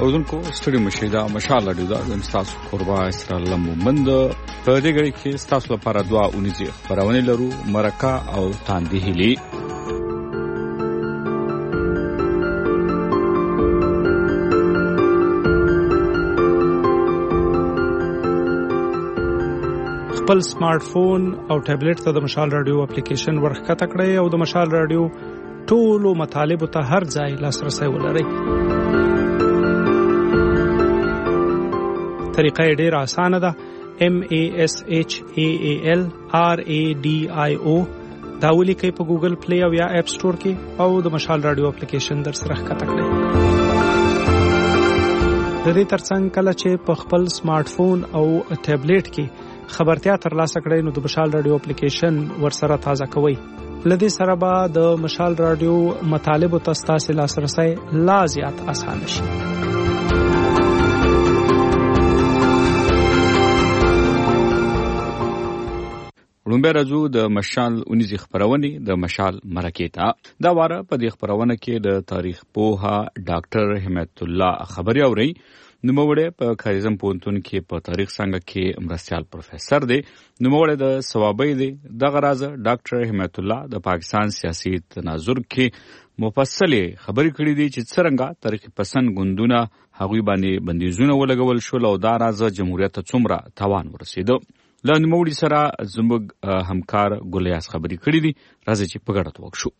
اوردونکو ستړي مشي دا مشال رادیو دا د تاسو قربا اسرائیل مومند په دې غړي کې تاسو لپاره دعا اونځي خبرونه لرو مرکه او تاندې هلي خپل سمارټ فون او ټابلیټ ته د مشال رادیو اپلیکیشن ورخکته کړئ او د مشال رادیو ټولو مطالبه ته هر ځای لاسرسي ولرئ. طریقه ډیره اسانه ده. MASHAAL RADIO دا ولیکئ په ګوګل پلی او یا اپ سٹور کې او د مشال رادیو اپلیکیشن در سره ښکته کړئ. د دې ترڅنګ کله چې په خپل سمارټ فون او ټابلیټ کې خبرتیا ترلاسه کړئ نو د مشال رادیو اپلیکیشن ورسره تازه کوئ. لدې سره به د مشال رادیو مطالب او تاسو لاسرسي لا زیات اسانه شي. لومبه راځو د مشال اونیزي خبرونه د مشال مرکیتا دا واره په دې خبرونه کې د تاریخ پوها ډاکټر حمایت الله خبري اوري. نوموړی په کاریزم پوهنتون کې په تاریخ څنګه کې مرستيال پروفیسور دی. نوموړی د ثوابي دی. دغه راز ډاکټر حمایت الله د پاکستان سیاسي تناظر کې مفصله خبرې کړې دي چې څنګه تاریخ پسند ګوندونه هغوی باندې بندیزونه ولګول شول او دا راز جمهوریت ته څومره تاوان ورسېدو. له نوموړي سره زموږ همکار ګلیاس خبرې کړې دي. راځي چې په ګډه وکړو.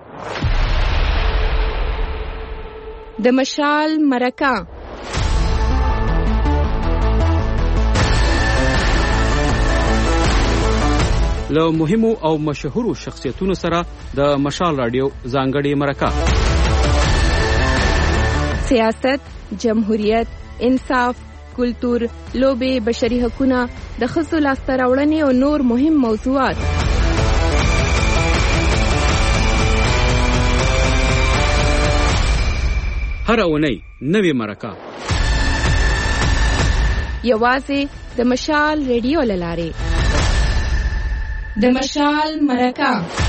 د مشال مرکه له مهمو او مشهورو شخصیتونو سره د مشال رادیو ځانګړې مرکه. سیاست، جمهوریت، انصاف، کلتور، لوبې، بشري حقوقونه، د ښځو لاسته راوړنې او نور مهم موضوعات. هر اونۍ نوې مرکه یوازې د مشال رادیو لاره. د مشال مرکه.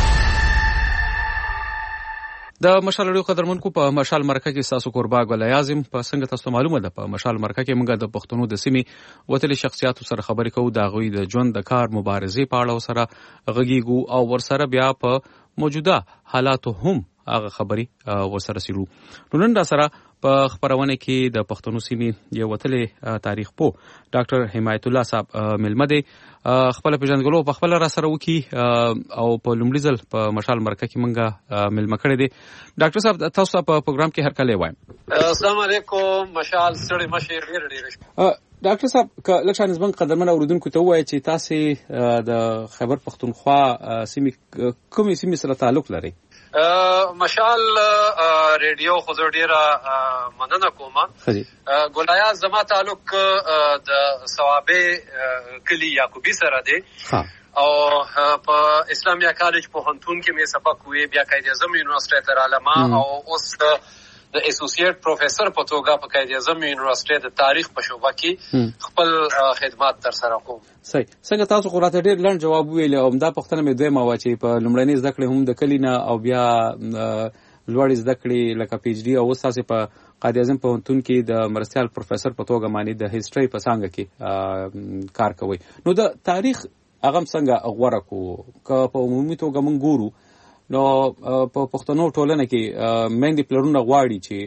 د مشال رادیو قدرمنکو په مشال مرکه کې تاسو قربا غل اعظم په څنګه تاسو معلومه ده په مشال مرکه کې موږ د پښتنو د سیمې وتلي شخصیتو سره خبرې کوو د غوي د ژوند د کار مبارزې په اړه سره غږیږو او ورسره بیا په موجوده حالاتو هم هغه خبرې ورسره سیرو. نن دا سره په خبرونه کې د پښتنو سیمې یو وتلي تاریخ پو ډاکټر حمایت الله صاحب ملمه دی خپل پیژندګلو په خپل را سره وکي او په لومړي ځل په مشال مرکه کې مونږه ملمه کړی دی. ډاکټر صاحب تاسو په پروګرام کې هر کله وایم. السلام علیکم. مشال سړی مشیر ډیر ډاکټر صاحب لکه نسبن قدرمن اوریدونکو ته وایي چې تاسو د خیبر پختونخوا سیمې کومې سیمې سره تعلق لري؟ مشال ریډیو خو ډیره مننه کوم. ګولایا زما تعلق د ثوابي کلی یعقوبی سره دی او په اسلامیه کالج پوهنتون کې مې سبق وی بیا قائد اعظم یونیورسيټي تر علما او اوس د اسوسییټ پروفیسور په توګه په قائد اعظم یونیورسيټي د تاریخ په شعبه کې خپل خدمات تر سره کوم. صحیح. څنګه تاسو قراته ډیر لنډ جواب ویل او دا پښتنه مې دوی ما واچي په لومړنۍ زده کړې هم د کلینا او بیا لوړ زده کړې لکه پی ایچ ډي او تاسو په قائد اعظم پوهنتون کې د مرستيال پروفیسور په توګه معنی د هیستوري په څنګه کې کار کوي. نو د تاریخ هغه څنګه غوړه کو که په عمومي توګه مونږ ګورو نو په پښتنو ټولنه کې مېندې پلرونه غواړي چې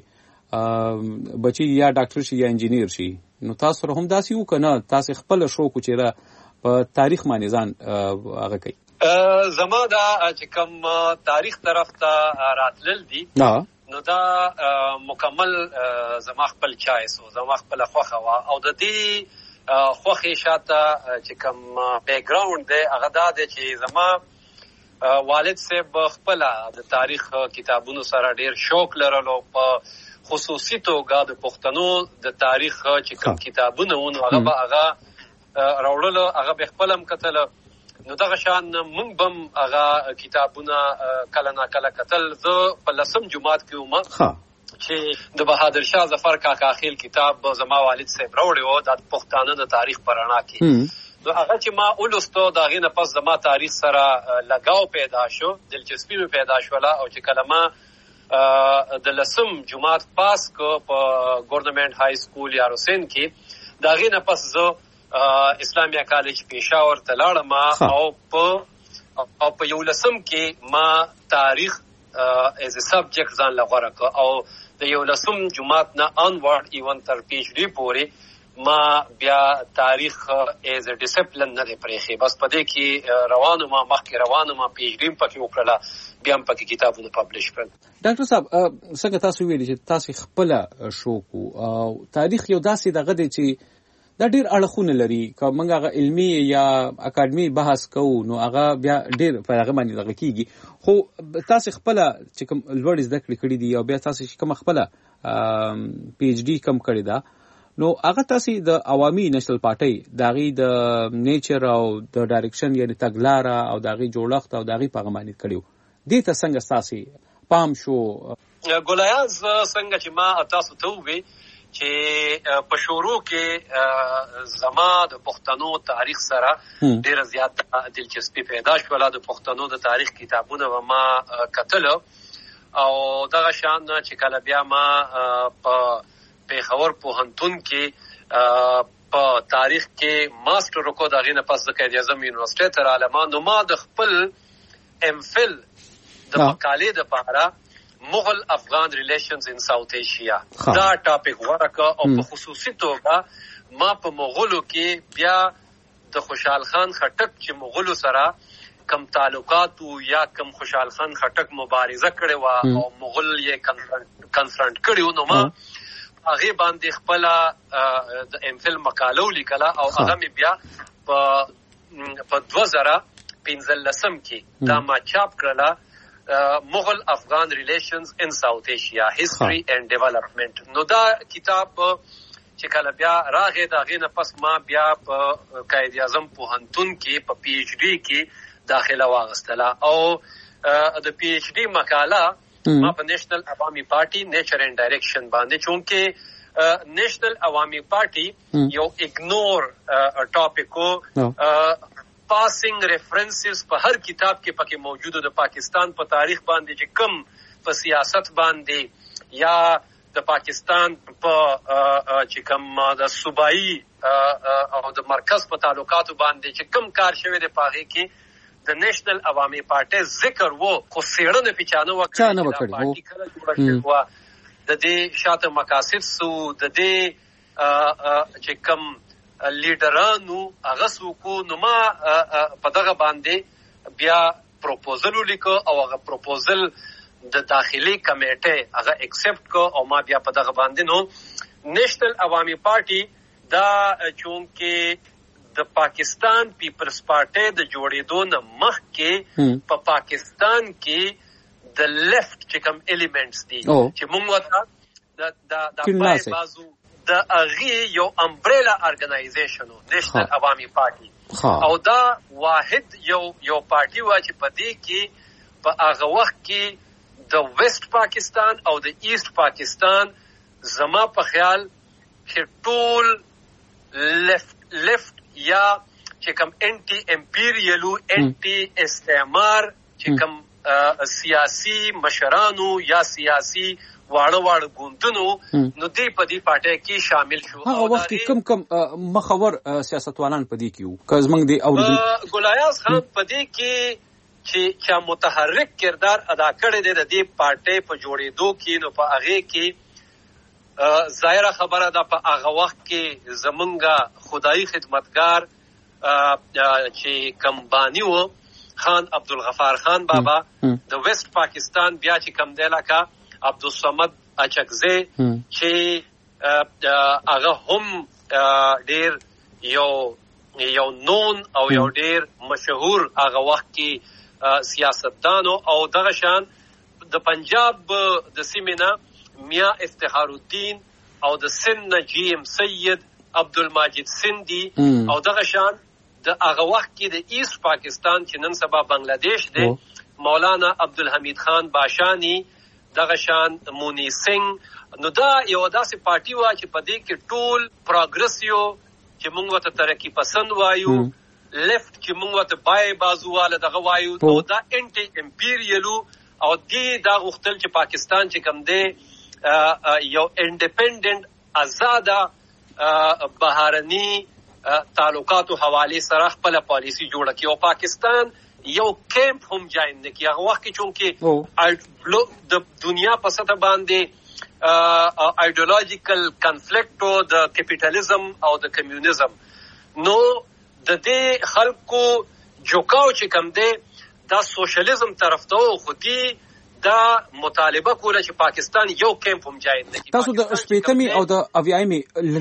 بچي یا ډاکټر شي یا انجینیر شي. نو تاسو هم داسې یو کنه تاسو خپل شوق چې را په تاریخ باندې ځان هغه کوي؟ زما دا چې کوم تاریخ طرف ته راتلل دي نو دا مکمل زما خپل چایس او زما خپل خوخه وا او د دې خوخه شاته چې کوم بیک گراوند دی هغه دا دی چې زما والد صاحب خپل د تاریخ کتابونو سره ډیر شوق لرلو په خصوصي توګه د پښتنو د تاریخ چې کوم کتابونه ونه هغه راوړل هغه به خپلم کتل. نو دغه شان مونږ بم هغه کتابونه کله نا کله کتل. زه په لسم جماعت کې وم چې د بهادر شاه ظفر کاکا خیل کتاب زما والد صاحب راوړی و د پښتانه د تاریخ پرانا کې. نو هغه چې ما ولستو دا غي نه پس زما تاریخ سره لګاو پیدا شو، دلچسپي پیدا شوله او چې کلمه د لسم جماعت پاس کو په ګورنمنت های سکول یا حسین کې. دا غي نه پس زه اسلامیه کالج پېښور ته لاړم او په یو لسم کې ما تاریخ as a subject ځان لغوره کو او د یو لسم جماعت نه onward even تر PhD پورې ما بیا تاریخ as a discipline نه پرېخي. بس پدې کې روانو ما PhD پکې وکړه بیا هم پکې کتابونه پبلش کړل. ډاکټر صاحب څنګه تاسو ویلي چې تاسو خپل شوق او تاریخ یو داسې دغه دی چې دا ډیر اړخونه لري. که موږ هغه علمي یا اکاډمي بحث کوو نو هغه بیا ډیر په هغه باندې دغه کیږي. خو تاسو خپل چې کوم لوړ زده کړې کړې دي او بیا تاسو چې کوم خپل PhD کم کړی دا نو هغه تاسو د عوامي نېشنل پارټي داغي د نیچر او د ډایرکشن یعنی تګلاره او داغي جوړښت او داغي په باندې کړیو. دې ته څنګه تاسو پام شو؟ ګولیاز څنګه چې ما تاسو ته وې چې په شروع کې زما د پښتنو تاریخ سره ډېر زیات دلچسپي پیدا شوه. د پښتنو د تاریخ کتابونه و ما کتل او دغه شان چې کله بیا ما په پیښور پوهنتون کې په تاریخ کې ماستر وکړ. دغه نه پس د قائد اعظم یونیورسيټي تر عالمان نو ما د خپل MPhil د مقالې د پاره مغل افغان ریلیشنز ان ساوث ایشیا دا ټاپک ورکه او په خصوصي توګه ما په مغولو کې بیا د خوشحال خان خټک چې مغولو سره کم تعلقات یا کم خوشحال خان خټک مبارزه کړې و او مغول یې کنفرنٹ کړیو نو ما هغه باندې خپل د MPhil مقاله ولیکله او هغه بیا په 2015 کې دا ما چاپ کړله مغل افغان ریلیشنز ان ساوث ایشیا هیسټری اینڈ ډیولپمنٹ. نو دا کتاب چې کله بیا راغی دا غي نه پس ما بیا په قائد اعظم پوهنتون کې په PhD کې داخله واغستله او د PhD مقاله ما په نېشنل عوامي پارټي نیچر اینڈ ډایرکشن باندې چونکه نېشنل عوامي پارټي یو اګنور ټاپک پاسنگ ریفرنسز په هر کتاب کې پکې موجود د پاکستان په تاریخ باندې چې کم په سیاست باندې یا د پاکستان په چې کم د صوبایي او د مرکز په تعلقاتو باندې چې کم کار شوی دی پاغه کې د نېشنل عوامي پارټي ذکر وو خو سیړنه پیچانه وکړي د دې شاته مقاصد سو د دې چې کم لیډرانو هغه سوکو نو ما په دغه باندې بیا پروپوزل ولیکو او هغه پروپوزل د داخلي کمیټه هغه ایکسپټ کو او ما بیا په دغه باندې نو نېشنل عوامي پارټي دا چونکه د پاکستان پیپلز پارټي د جوړېدو نه مخکې په پاکستان کې د لیفت چې کوم الیمنټس دي چې موږ وتا د پای بازو د اغي یو امبریلا ارګنایزیشن نېشنل عوامي پارټي او دا واحد یو پارټي و چې په دې کې په هغه وخت کې د ویسٹ پاکستان او د ایست پاکستان زما په خیال چې ټول لیفت یا چې کوم انټي امپیریالو انټي استعمار چې کوم سیاسي مشرانو یا سیاسي واړه ګوندونو نو دې په دې پارټي کې شامل شو. هغه وخت کم مخور سیاستوالان په دې کې وو که زمنګ دې اوریدل ګولیاز خان په دې کې چې متحرک کردار ادا کړی دی د دې پارټي په جوړېدو کې نو په هغه کې ظاهره خبره ده په هغه وخت کې زمونږه خدای خدمتگار چې کمبانی وو خان عبدالغفار خان بابا د ویسٹ پاکستان بیا چې کم دی لکه عبدالصمد اچکزی چې هغه هم ډیر یو نون او یو ډیر مشهور هغه وخت کې سیاستدان او دغه شان د پنجاب د سیمنا میاں افتخار الدین او د سند جیم سید عبدالماجد سندی او دغه شان د هغه وخت کې د ایست پاکستان چې نن سبا بنگلاديش دی مولانا عبدالحمید خان باشانی دغه شان مونی سنگ نو دا یو داسې پارټي وا چې په دې کې ټول پروګرسیو چې موږ وته ترقی پسند وایو لیفت چې موږ وته بای بازو والا دغه وایو او دا انټي امپیریالو او دا غوښتل چې پاکستان چې کوم دی یو انډیپندنت آزاده بهرني تعلقاتو حواله سره خپل پالیسی جوړه کړي او پاکستان یو کیمپ هم جاین نه کی هغه وخت کې چونکه د دنیا په سطح باندې ایډیولوژیکل کنفلیکټ او د کیپټالیزم او د کمیونیزم نو د دې خلکو جوکاو چې کم دی دا سوشلیزم طرف ته خودي دا مطالبه کوله چې پاکستان یو کیمپ هم جاین نه کی. تاسو د شپېتمي او د اویایمي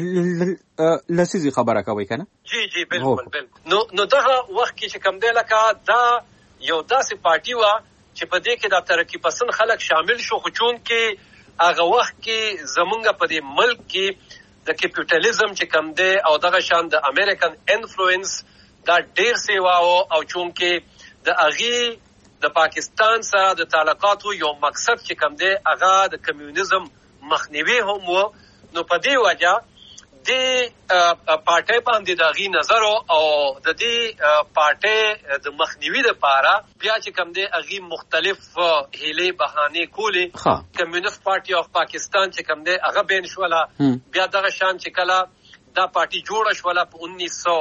لسیزي خبره کوي کنه؟ جی بالکل. نو دغه وخت کې چې کم دی لکه دا یو داسې پارټي وا چې په دې کې د ترقی پسند خلک شامل شو، خو چون کې هغه وخت کې زمونږ په دې ملک کې د کیپټالیزم چې کم دی او دغه شان د امریکن انفلوئنس دا ډیر سیوا او چون کې د اغي د پاکستان سره د تعلقاتو یو مقصد چې کم دی هغه د کمیونیزم مخنیوي هم وو. نو په دې وجه د پارټي باندې د غي نظر او د دې پارټي د مخنیوي لپاره بیا چې کم دی اغي مختلف هیله بهانه کولې. کمیونست پارټي اف پاکستان چې کم دی هغه بین شولا، بیا دغه شان چې کله دا پارټي جوړه شولا په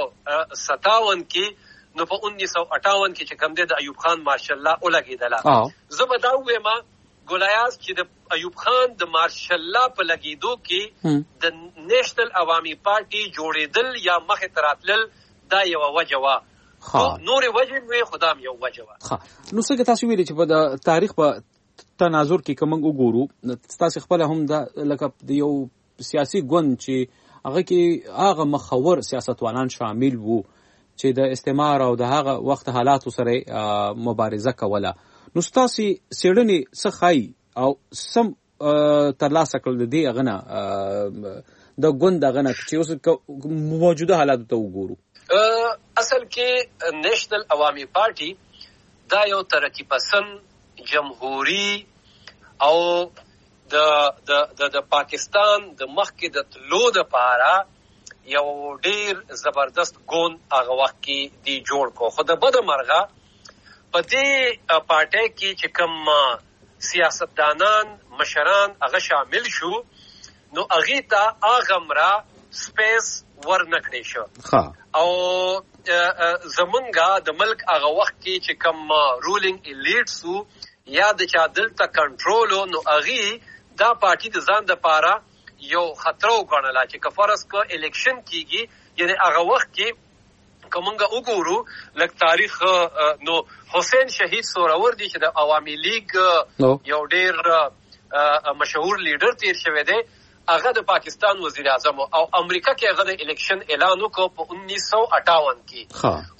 1957 کې، نو په 1958 کې چې کم دی د ایوب خان ماشاءالله ولګیدله. زه دا وایم ګولیاس چې د ایوب خان د مارشالله په لګیدو کې د نیشنل عوامي پارټي جوړېدل یا مخې تراتلل دا یو وجه وا، نور وجه وي خدام یو وجه وا. نو څنګه تاسو ویلي چې په د تاریخ په تناظر کې کوم وګورو تاسو خپل هم د لکه د یو سیاسي ګوند چې هغه کې هغه مخور سیاستوالان شامل وو چې د استعمار او د هغه وخت حالاتو سره مبارزه کوله، نو ستاسو سیړنی څه خای او سم ترلاسه کړل د دې غنه د ګوند غنه چې اوس موجوده حالات ته وګورو؟ اصل کې نیشنل عوامي پارټي دا یو ترقی پسند جمهوری او د پاکستان د مخکې د تلو د پاره یو ډیر زبردست ګوند هغه وخت کې دی جوړ کو. خو د بد مرغه په دې پارټي کې چې کوم سیاستدانان مشران هغه شامل شو، نو هغه ته هغه مرا سپیس ورنکړې شو او زمونږه د ملک هغه وخت کې چې کوم رولینګ الیټس یا د چا دلته کنټرول، نو هغه دا پارټي د ځان د پاره یو خطر وګڼله چې کفارس کو الیکشن کیږي. یعنی هغه وخت کې کومنګ وګورو لک تاریخ، نو حسین شهید سورور دی چې د عوامي لیگ یو ډیر مشهور لیډر تیر شوی دی، هغه د پاکستان وزیر اعظم او امریکا کې هغه د الیکشن اعلان وکړ په 1958 کې.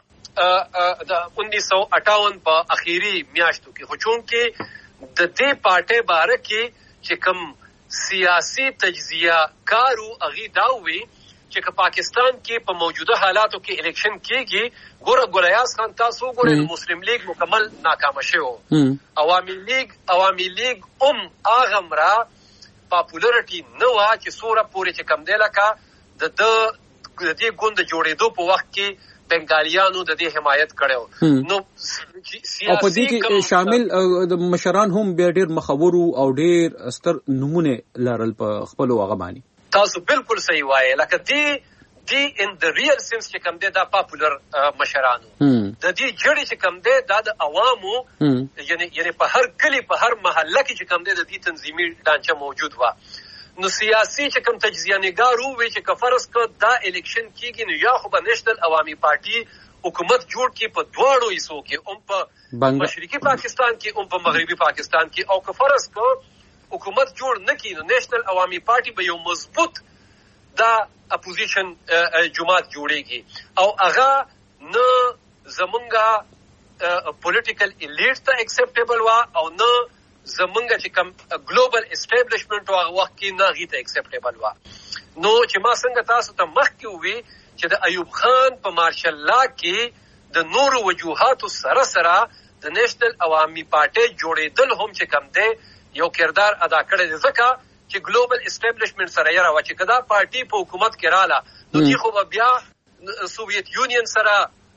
خو د 1958 په اخیری میاشتو کې خو چون کې د دې پارټي باره کې چې کوم سیاسی تجزیه کارو اغي داوي چې که پاکستان کې په موجوده حالاتو کې الیکشن کېږي، ګوره ګولیاس خان تاسو ګوره مسلم لیگ مکمل ناکام شو، عوامي لیگ اغمرا پاپولرټي نو چې سوره پوری چې کم دی لکه د دې ګوند جوړېدو په وخت کې بنگالیانو د دې حمایت کړو. نو او په دې کې شامل د مشران هم به ډیر مخورو او ډیر ستر نمونه لرل په خپل وغبانی. تاسو بالکل صحیح وایي، لکه دی ان د ریل سنس چې کم دی دا پاپولر مشرانو د دې جړې چې کم دی دا د عوامو یعنی په هر کلی په هر محله کې چې کم دی د دې تنظیمي ډانچه موجود و. نو سیاسي چې کوم تجزیه نگارو وی چې کفرس کو دا الیکشن کیږي، نو یا خو به نېشنل عوامي پارټي حکومت جوړ کی په دواړو حصو کې، په مشرقي پاکستان کې په مغربي پاکستان کې، او کفرس کو حکومت جوړ نکي نو نېشنل عوامي پارټي به یو مضبوط دا اپوزیشن جماعت جوړيږي او هغه نه زمونږه پولیټیکل الیټ ته اکسپټیبل وا او نه زمونږه چې کوم ګلوبل اسټابلیشمنت هغه وخت کې نه غیته اکسپټیبل وا. نو چې ما څنګه تاسو ته مخکې وی چې د ایوب خان په مارشل لا کې د نور وجوهاتو سره د نېشنل عوامي پارټي جوړېدل هم چې کم دی یو کردار ادا کړی دی، ځکه چې ګلوبل اسټابلیشمنت سره یې راوچې کدا پارټي په حکومت کې رااله، نو دی خو بیا سوویت یونین سره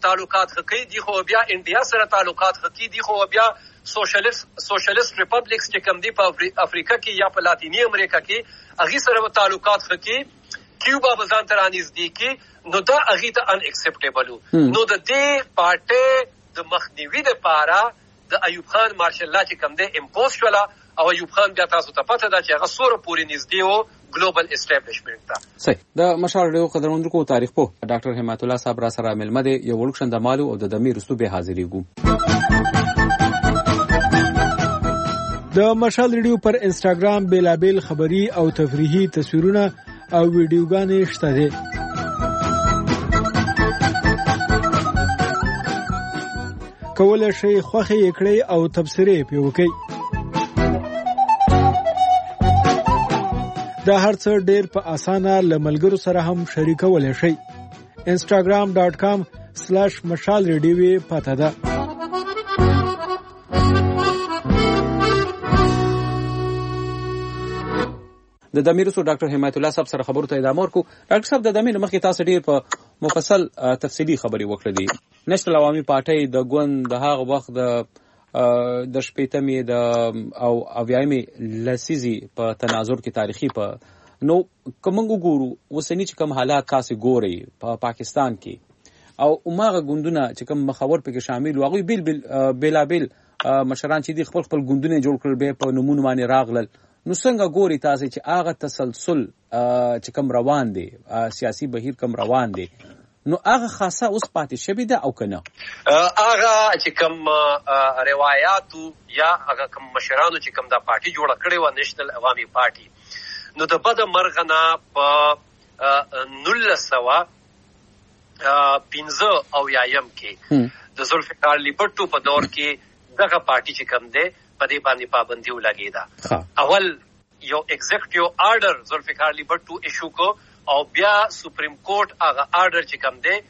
تعلقات خکې دي خو بیا انډیا سره تعلقات خکې دي خو بیا سوشلیست ریپبلیکس چې کوم دي په افریقا کې یا په لاتینی امریکا کې هغه سره تعلقات خکې کیوبا بزان تر انځدي کې نو دا هغه ته ان اکسپټیبل نو د دې پارټي د مخنیوي لپاره د ایوب خان مارشل لا چې کوم دي امپوز شولا او ایوب خان بیا تاسو ته پته ده چې هغه سوره پوری نږدې وو ګلوبل اسټابلیشمنت ته صحیح د مشال ریو قدرمنونکو تاریخ په ډاکټر حمایت الله صاحب را سره ملمه دي یو ورکشن د مالو او د دمیر رسو به حاضرېګو د مشال ریډیو پر انستګرام بیلابل خبری او تفریحي تصویرونه او ویډیوګانې شته دي کولای شي خوخه کړئ او تبصره پی وکړئ دا هر څه ډېر په اسانه لملګرو سره هم شریکولای شئ instagram.com/مشال ریډیو پته ده د دمیرسو ډاکټر حمایت الله صاحب سره خبرو ته ادامه ورکو. ډاکټر صاحب د دمیر مخکې تاسو ډېر په مفصل تفصیلی خبري وکړې دي نېشنل عوامي پارټي د ګوند د هغه وخت د شپېتمې د او اویايمې لسیزي په تناظر کې تاریخي په نو کومنګ ګورو وسنی چې کوم حالات تاسو ګوري په پاکستان کې او عمره ګوندونه چې کوم مخاور پکې شامل واغوي بیلابل مشران چې دي خپل ګوندونه جوړ کړل به په نمونه باندې راغلل نو څنګه ګوري تاسو چې هغه تسلسل چې کوم روان دي سیاسي بهیر کوم روان دي نو هغه خاصه اوس پاتې شوی ده او کنه هغه چې کوم روایتو یا هغه کوم مشرانو چې کوم د پارټي جوړ کړي و نېشنل عوامي پارټي نو د بد مرغنا په 1915 او یایم کې د ذوالفقار علی بټو په دور کې دغه پارټي چې کوم ده په دې باندې پابندي ولګیدا اول یو ایگزیکټیو آرډر ذوالفقار علی بټو ایشو کو او بیا سپریم کورټ هغه آرډر چې کوم دی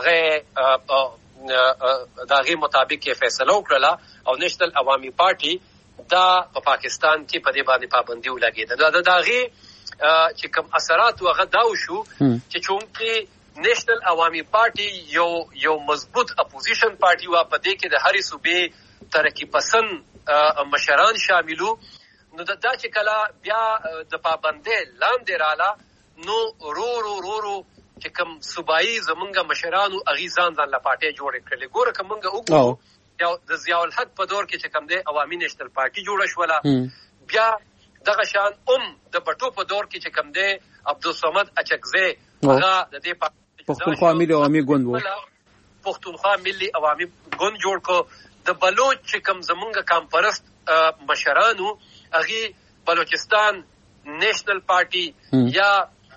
هغه دغه مطابق فیصله وکړه او نېشنل عوامي پارټي دا په پاکستان کې په دې باندې پابندي ولګیدا دا دغه چې کوم اثرات هغه دا وشو چې چونکه نېشنل عوامي پارټي یو مضبوط اپوزیشن پارټي وا په دې کې د هرې صوبې ترقی پسند مشران شاملو نو دا چې کله بیا د پابندۍ لاندې رااله نو رو چې کوم صوبایي زمونږ مشرانو اغي ځان لا پارټي جوړ کړل ګوره کومه وګورو یو د ضیاء الحق په دور کې چې کوم دی عوامي نېشنل پارټي جوړه شوله بیا دغه شان د بټو په دور کې چې کوم دی عبدالصمد اچکزی هغه د دې پښتونخوا ملي عوامي ګوند و پښتونخوا ملي عوامي ګوند جوړ کو د بلوچ چې کوم زمونږ کامپرست مشرانو اغي بلوچستان نېشنل پارټي یا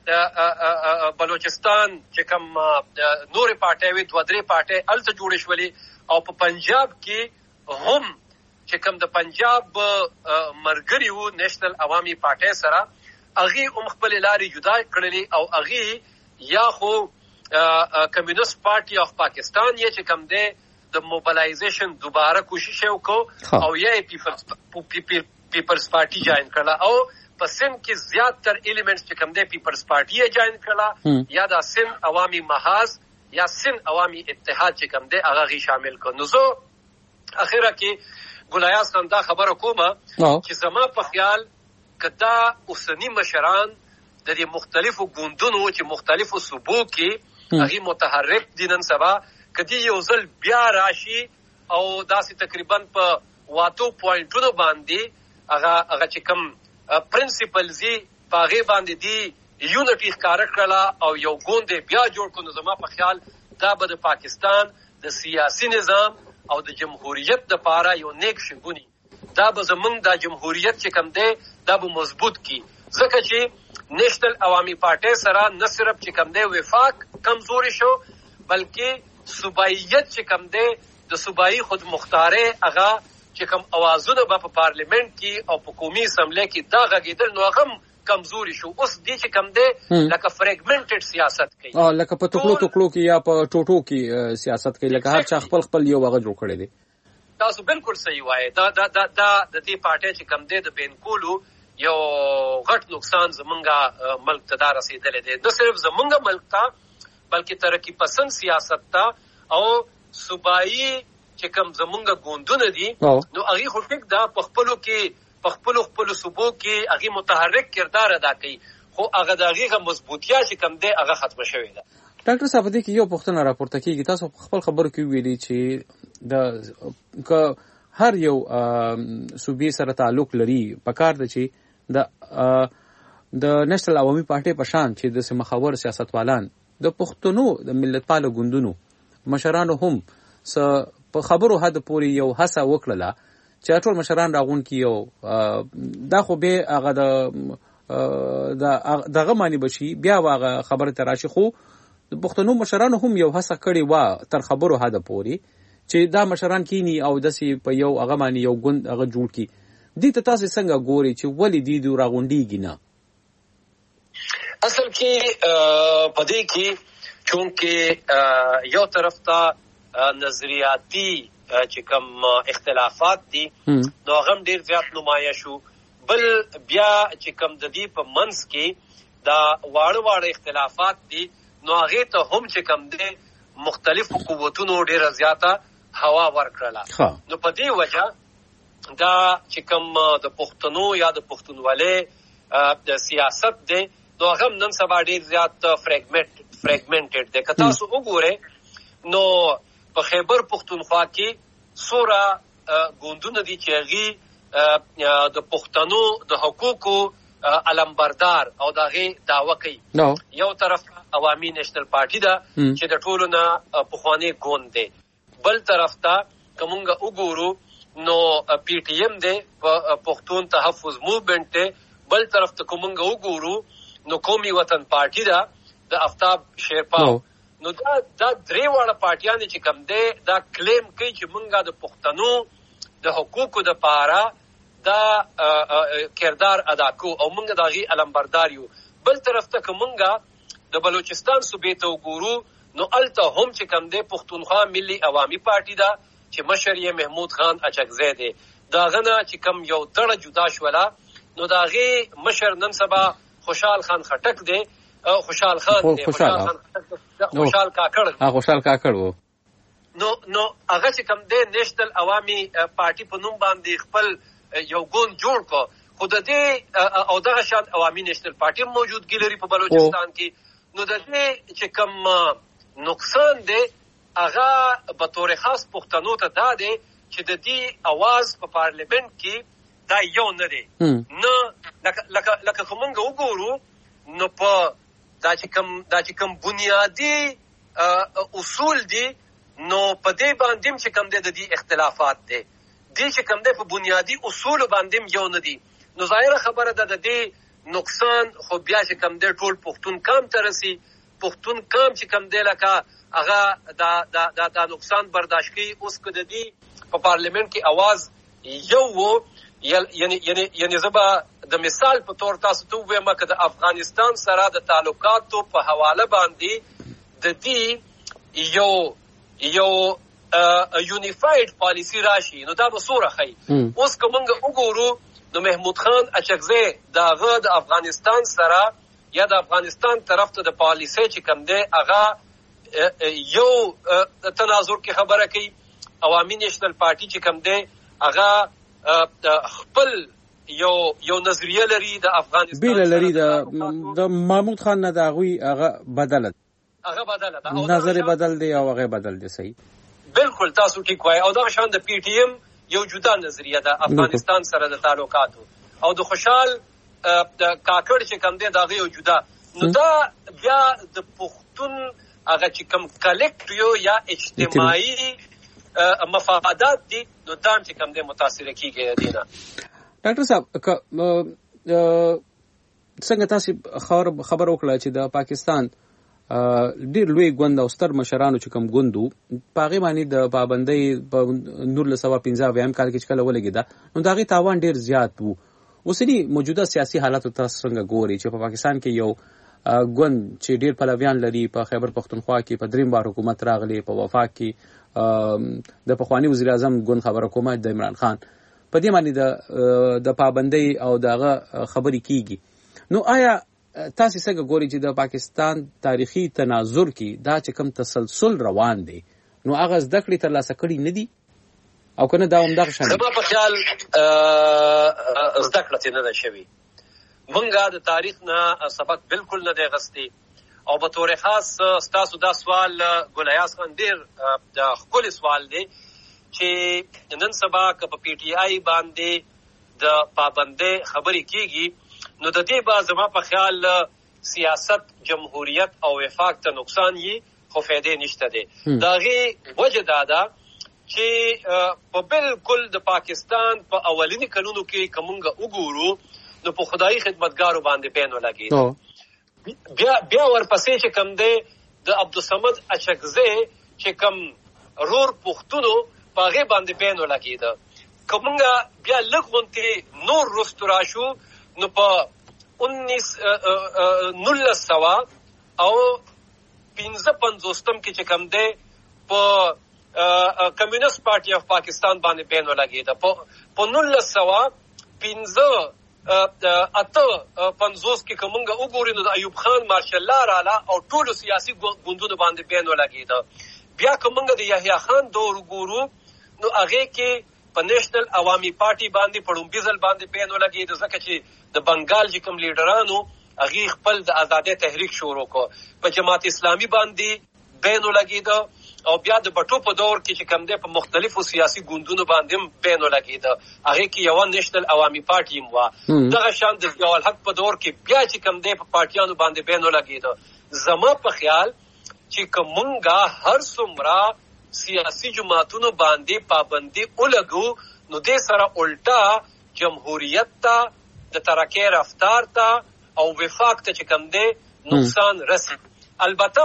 بلوچستان چې کوم نور پارټي وي دوه درې پارټي الته جوړ شولې او په پنجاب کې هم چې کوم د پنجاب مرګري وو نېشنل عوامي پارټي سره اغي خپل لارې جدا کړلې او اغي یا خو کمیونست پارټي اف پاکستان یې چې کوم دی د موبلایزیشن دوباره کوشش وکړو او یې پیپلز پارټي جوائن کړه او په سند کې زیات تر ایلیمنټس چې کوم دی پیپلز پارټي یې جوائن کړه یا د سند عوامي محاذ یا سند عوامي اتحاد چې کوم دی هغه غي شامل کړه نو زه اخیرا کې ګلایاس خان دا خبره کومه چې زما په خیال کدا اوسنی مشران د دې مختلفو ګوندونو چې مختلفو صوبو کې هغه متحرک دي نن سبا کدی یو ځل بیا راشي او داسې تقریبا په واتو پوینټونو باندې هغه چې کوم پرنسپلزي پاغه باندې دی یونټی ښکار کړلا او یو ګوند بیا جوړ کړو زما په خیال دا به د پاکستان د سیاسي نظام او د جمهوریت د پاره یو نیک شګونی دا به زمونږ د جمهوریت چې کوم دی دا به مضبوط کی ځکه چې نېشنل عوامي پارټي سره نه صرف چې کوم دی وفاق کمزوري شو بلکې صوبایت چې کوم دی د صوبایي خود مختاره هغه چې کوم اوازونه په پارلیمنت کې او په قومي اسمبلی کې دا غږیدل نو هغه کمزوري شو اوس دې چې کوم دی لکه فریګمنټډ سیاست کوي لکه په ټوکلو کې یا په ټوټو کې سیاست کوي لکه هر چا خپل یو هغه جوړ کړی دی تاسو بالکل صحیح وایي دا د دې پارټي چې کوم دی د بینکولو یو غټ نقصان زمونږه ملک ته دا رسیدلې دی نه صرف زمونږه ملک ته بلکې ترقی پسند سیاست ته او صوبایي چې کوم زمونږ ګوندونه دي نو هغه خو ټیک دا په خپل صوبو کې هغه متحرک کردار ادا کوي خو هغه دغه مضبوطیا چې کوم دی هغه ختم شوی ده. ډاکټر صاحب دې کې یو پوښتنه راپورته کیږي، تاسو خپل خبرو کې ویلي چې د هر یو صوبې سره تعلق لري پکار ده چې د نېشنل عوامي پارټي په شان چې د مخاور سیاستوالان د پښتنو د ملتپالو ګوندونو مشرانو هم په خبرو حد پورې یو هڅه وکړله چې ټول مشران راغون کی یو دا خو به هغه دغه معنی بشي بیا هغه خبره تراشي، خو د پښتنو مشرانو هم یو هڅه کړې و تر خبرو حد پورې چې دا مشران کینی او داسې په یو هغه معنی یو ګوند هغه جوړ کی. دې ته تاسو څنګه ګوري چې ولې دې راغونډيږي نه؟ اصل کې پدې کې چونکه یو طرف ته نظریاتی چې کوم اختلافات دي نو هغه ډیر زیات نمایش شو، بل بیا چې کوم د دې په منځ کې دا واړه اختلافات دي نو هغه ته هم چې کوم دي مختلف قوتونو ډیر زیاته هوا ورکړه. نو په دې وجه دا چې کوم د پښتنو یا د پښتونولۍ د سیاست دی نو هغه نن سبا ډیر زیات فریګمنټډ دی. که تاسو وګورئ نو په خیبر پښتونخوا کې سوره ګوندونه دي چې هغه د پښتنو د حقوقو علمبردار او دغه دعوه کوي. یو طرف عوامي نېشنل پارټي ده چې د ټولو نه پخوانی ګوند دی، بل طرف ته کومګه وګورو نو پی ټی ایم دی پښتون تحفظ موومېنټ دی، بل طرف ته کومګه وګورو نو قومي وطن پارټي ده د آفتاب شیرپا. نو دا درې واړه پارټیان چې کوم دی دا کلیم کوي چې مونږه د پښتنو د حقوقو د پاره دا کردار ادا کو او مونږ دغه علمبردار یو. بل طرف ته کومګه د بلوچستان صوبې ته وګورو نو الته هم چې کوم دی پښتونخوا ملي عوامي پارټي دا چې مشر یې محمود خان اچکزی دی، داغه نه چې کوم یو دړه جدا شولا نو داغه مشر نن سبا خوشحال خان خټک دی، خوشحال خان دی، خوشحال کاکړ وو. نو هغه چې کوم دی نېشنل عوامي پارټي په نوم باندې خپل یو ګوند جوړ کو، خو د دې او دغه شان عوامي نېشنل پارټي موجودګي لري په بلوچستان کې. نو د دې چې کوم نقصان دی هغه به تور خاص پښتنو ته دا دی چې د دې आवाज په پارلیمنت کې دا یو نه دی، نه لکه کومنګ وګورو نو په دا چې کوم بنیادی اصول دي نو په دې باندې چې کوم د دې اختلافات دي دي چې کوم د په بنیادی اصول باندې یو نه دي. نو ظاهره خبره ده د دې نقصان خو بیا چې کوم د ټول پښتون کام ترسي، پښتون کام چې کوم دی لکه هغه دا نقصان برداشت کوي. اوس که د دې په پارلیمنت کې आवाज یو وو یعنی زبا د مثال په تور تاسو ته وایم چې د افغانستان سره د تعلقاتو په حواله باندې د دې یو یونیفاید پالیسی راشي نو دا به سوره خي. اوس کومنګ وګورو نو محمود خان اچکزی دغه د افغانستان سره یا د افغانستان طرف ته د پالیسی چې کوم دی هغه یو تناظر کې خبره کوي. عوامي نېشنل پارټي چې کوم دی هغه خپل یو نظریه لري د افغانستان بیل لري د محمود خان نه دا غوي هغه بدل ده نظر بدل دی او هغه بدل دی. صحیح بالکل تاسو ټیک وای. او دا شان د پی ټی ایم یو جدا نظریه ده افغانستان سره د تعلقاتو او د خوشحال کاکړ چې کوم دی دا یو جدا. نو دا بیا د پښتون هغه چې کوم کلیکټیو یا اجتماعي مفادات دي نو دام چې کوم دی متاثر کیږي دینه. ډاکټر صاحب څنګه تاسو خبر وکړه چې د پاکستان ډیر لوی ګوند او ستر مشرانو چې کوم ګوندو پاغي باندې د پابندۍ په 1915 کال کې کله ولګیدا نو داغي تاوان ډیر زیات وو. اوسنی موجوده سیاسي حالات تاسو څنګه ګوري چې په پاکستان کې یو ګوند چې ډیر پلویان لري په خیبر پښتونخوا کې په دریم بار حکومت راغلی، په وفاق کې د پخوانی وزیر اعظم ګوند خبر حکومت د عمران خان په دې باندې د پابندۍ او دغه خبرې کیږي. نو آیا تاسو څنګه ګوري چې د پاکستان تاریخي تناظر کې دا چې کوم تسلسل روان دی نو هغه زده کړې ترلاسه کړي نه دي او کنه دا همدغه شان زما په خیال زده کړه نه ده شوې. مونږه د تاریخ نه سبق بالکل نه دی غستی او په تور خاص ستاسو دا سوال ګل ایاز خان ډیر د خپل سوال دی چې نن سبا که په پی ټی آی باندې د پابندۍ خبرې کیږي نو د دې با زما په خیال سیاست جمهوریت او وفاق ته نقصان یې خو فائدې نشته دی. داغه وجه دا ده چې په بالکل د پاکستان په اولینی کلونو کې کومګه وګورو نو په خدای خدمتګارو باندې بینو لګي. بیا ورپسې چې کم دی د عبدالصمد اچکزی چې کم رور پښتونو په هغه باندې بینو لګي ده. کومګه بیا لګونته نور رستورا شو نو په 1900 او 55 کې چې کم دی په کمیونست پارټي اف پاکستان باندې بینو لګي ده. په 1950 کې کومګه وګورئ نو د ایوب خان مارشل لا رااله او ټولو سیاسي ګوندونو باندې بینو لګي ده. بیا کومګه د یحیی خان دور وګورو نو هغه کې په نېشنل عوامي پارټي باندې پړومبي ځل باندې بینو لګي ده ځکه چې د بنگال چې کوم لیډرانو هغه خپل د آزادۍ تحریک شروع کو. په جماعت اسلامي باندې بینو لګي ده او بیا د بټو په دور کې چې کم دی په مختلفو سیاسي ګوندونو باندې بینو لګي ده. هغه کې یو نېشنل عوامي پارټي مو دغه شان د ضیاء الحق په دور کې بیا چې کم دی په پارټیانو باندې بینو لګي ده. زما په خیال چې کومګه هر څومره سیاسي جماعتونو باندې پابندي ولګو نو د سره الټا جمهوریت ته د ترقی رفتار ته او وفاق ته چې کم دی نقصان رسي. البته